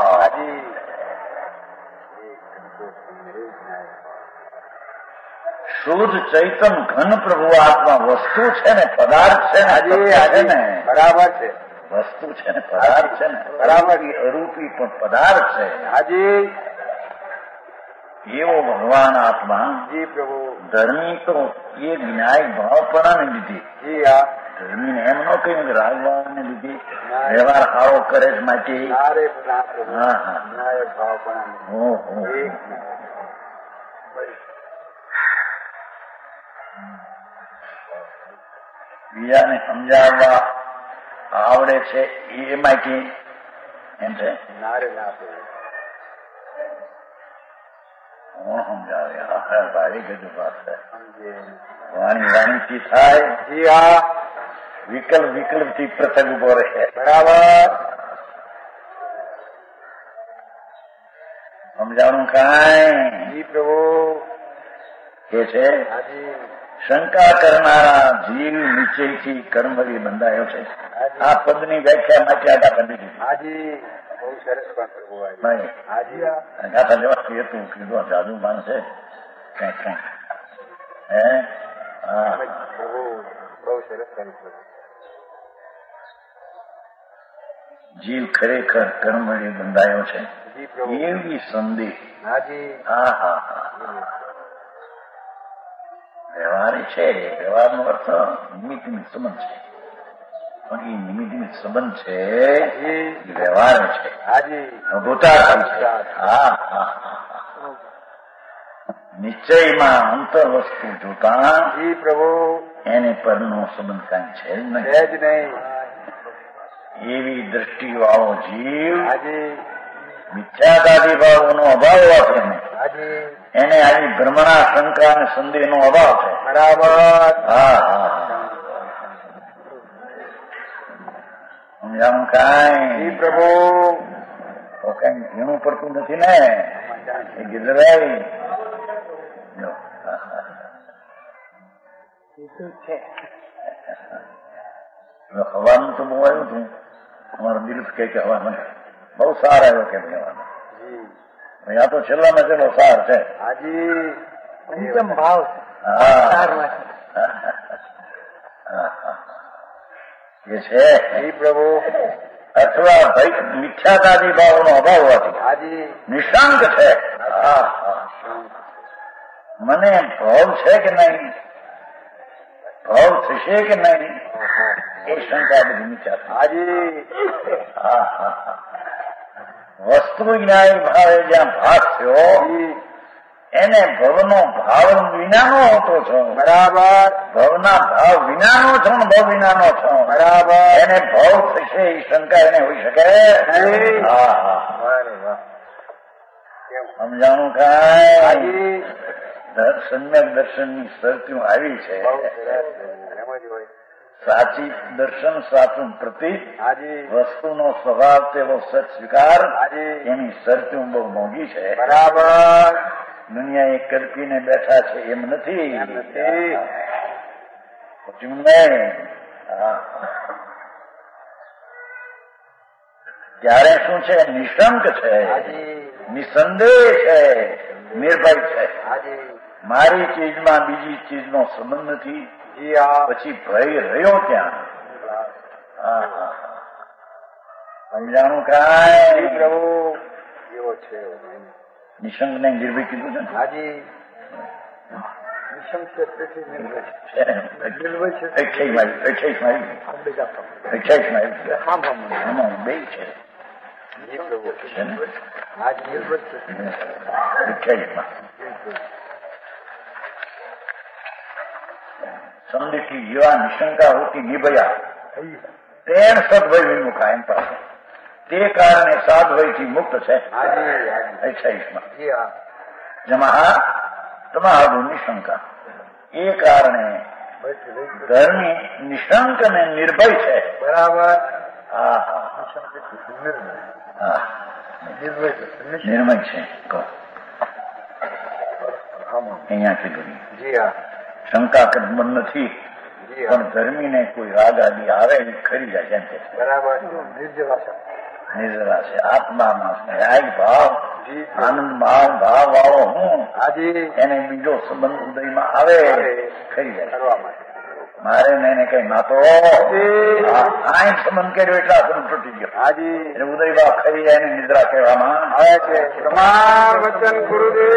શુદ્ધ ચૈતન ઘન પ્રભુ આત્મા વસ્તુ છે ને પદાર્થ છે ને બરાબર છે. વસ્તુ છે ને પદાર્થ છે ને બરાબર. અરૂપી પણ પદાર્થ છે. હાજી એવો ભગવાન આત્મા જી પ્રભુ ધર્મી તો એ જ્ઞાય ભાવપણાને લીધી ધર્મી ને એમ ન કહ્યું કે રાજવાળાને લીધી વ્યવહાર સારો કરે જ માટે બીજાને સમજાવવા આવડે છે એમાંથી એમ છે સમજાવે ભારી ગજુ વાત છે. વાણી વાણીથી થાય વિકલ્પ વિકલ્પથી પ્રસંગ ઉભો રહે. બરાબર. સમજાણું કાંઈ પ્રભુ કે છે શંકા કરનારા જીવ નિશ્ચયથી કર્મથી બંધાયો છે. આ પદની વ્યાખ્યા માટે આડા કરી દીધી. બહુ સરસ ગાથા લેવાથી હતું કીધું જાદુ માનશે કઈક કઈક બહુ સરસ જીવ ખરેખર કર્મથી બંધાયો છે એવી સંદેહ. વ્યવહાર છે. વ્યવહારનો અર્થ નિમિત્ત સંબંધ છે પણ એ નિમિત્ત સંબંધ છે એ વ્યવહાર છે. ભૂતાર્થ છે. નિશ્ચયમાં અંતર વસ્તુ જોતા પ્રભુ એની પરનો સંબંધ કાંઈ છે જ નહીં. છે જ નહીં. એવી દ્રષ્ટિવાળો જીવ મિથ્યાદાદી ભાવનો અભાવ હોવાથી એને આવી ભ્રમણા શંકા અને સંદેહનો અભાવ છે. બરાબર. હા હા સમજાણું કાંઈ પ્રભુ તો કઈ ઘીણું પડતું નથી ને એ ગિરધરભાઈ. હવાનું તો બહુ આવ્યું હતું. અમારા દિલ કે હવાનું બહુ સાર આવ્યો કે ભાઈ આ તો છેલ્લામાં છેલ્લો સાર છે. ભાવ એ છે પ્રભુ અથવા ભાઈ મિથ્યાતાદી ભાવનો અભાવ હોવાથી નિશાંક છે. મને ભાવ છે કે નહીં, ભાવ થશે કે નહીં એ શંકા બધી મિથ્યા. વસ્તુ જ્ઞાની ભાવે જ્યાં ભાગ થયો એને ભવનો ભાવ વિનાનો હોતો છો. બરાબર. ભવના ભાવ વિનાનો છો ને ભવ વિનાનો છો. બરાબર. એને ભાવ થશે એ શંકા એને હોઈ શકે. સમજાણું કાંઈ સમ્યક દર્શનની શરતીઓ આવી છે. સાચી દર્શન, સાચું પ્રતીક, વસ્તુનો સ્વભાવ તેવો સત સ્વીકાર, એની શરતીઓ બહુ મોંઘી છે. બરાબર. દુનિયા એ કલ્પીને બેઠા છે એમ નથી. ત્યારે શું છે? નિશંક છે, નિસંદેહ છે, નિર્ભય છે. મારી ચીજમાં બીજી ચીજનો સંબંધ નથી. પછી ભય રહ્યો ક્યાં? સમજાણું કાંઈ પ્રભુ એવો છે. નિશંક ને નિર્ભય કીધું છે ને. બે છે. સમૃદ્ધિ જેવા નિશંકા હોતી નિભયા તેણ સદભય વિમુખા એમ પાસે તે કારણે સાધભયથી મુક્ત છે. 28 જમા તમારું નિશંકા એ કારણે ધર્મી નિશંક ને નિર્ભય છે. બરાબર. નિર્મય છે. અહીંયા કીધું શંકા બંધ નથી પણ ધર્મીને કોઈ રાગ આદિ આવે એ ખરી જાય જેમ કે. બરાબર. નિર્જલા છે. આત્મામાં ન્યાય ભાવ, આનંદ ભાવ ભાવ વાળો હું એને બીજો સંબંધ ઉદયમાં આવે ખરી જાય. મારે ને એને કઈ નાતો આ સંબંધ કર્યો એટલા સંબંધ તૂટી ગયો. એટલે ઉદયભાવ ખરી જાય ને નિદ્રા કહેવામાં આવે છે. વચન ગુરુદેવ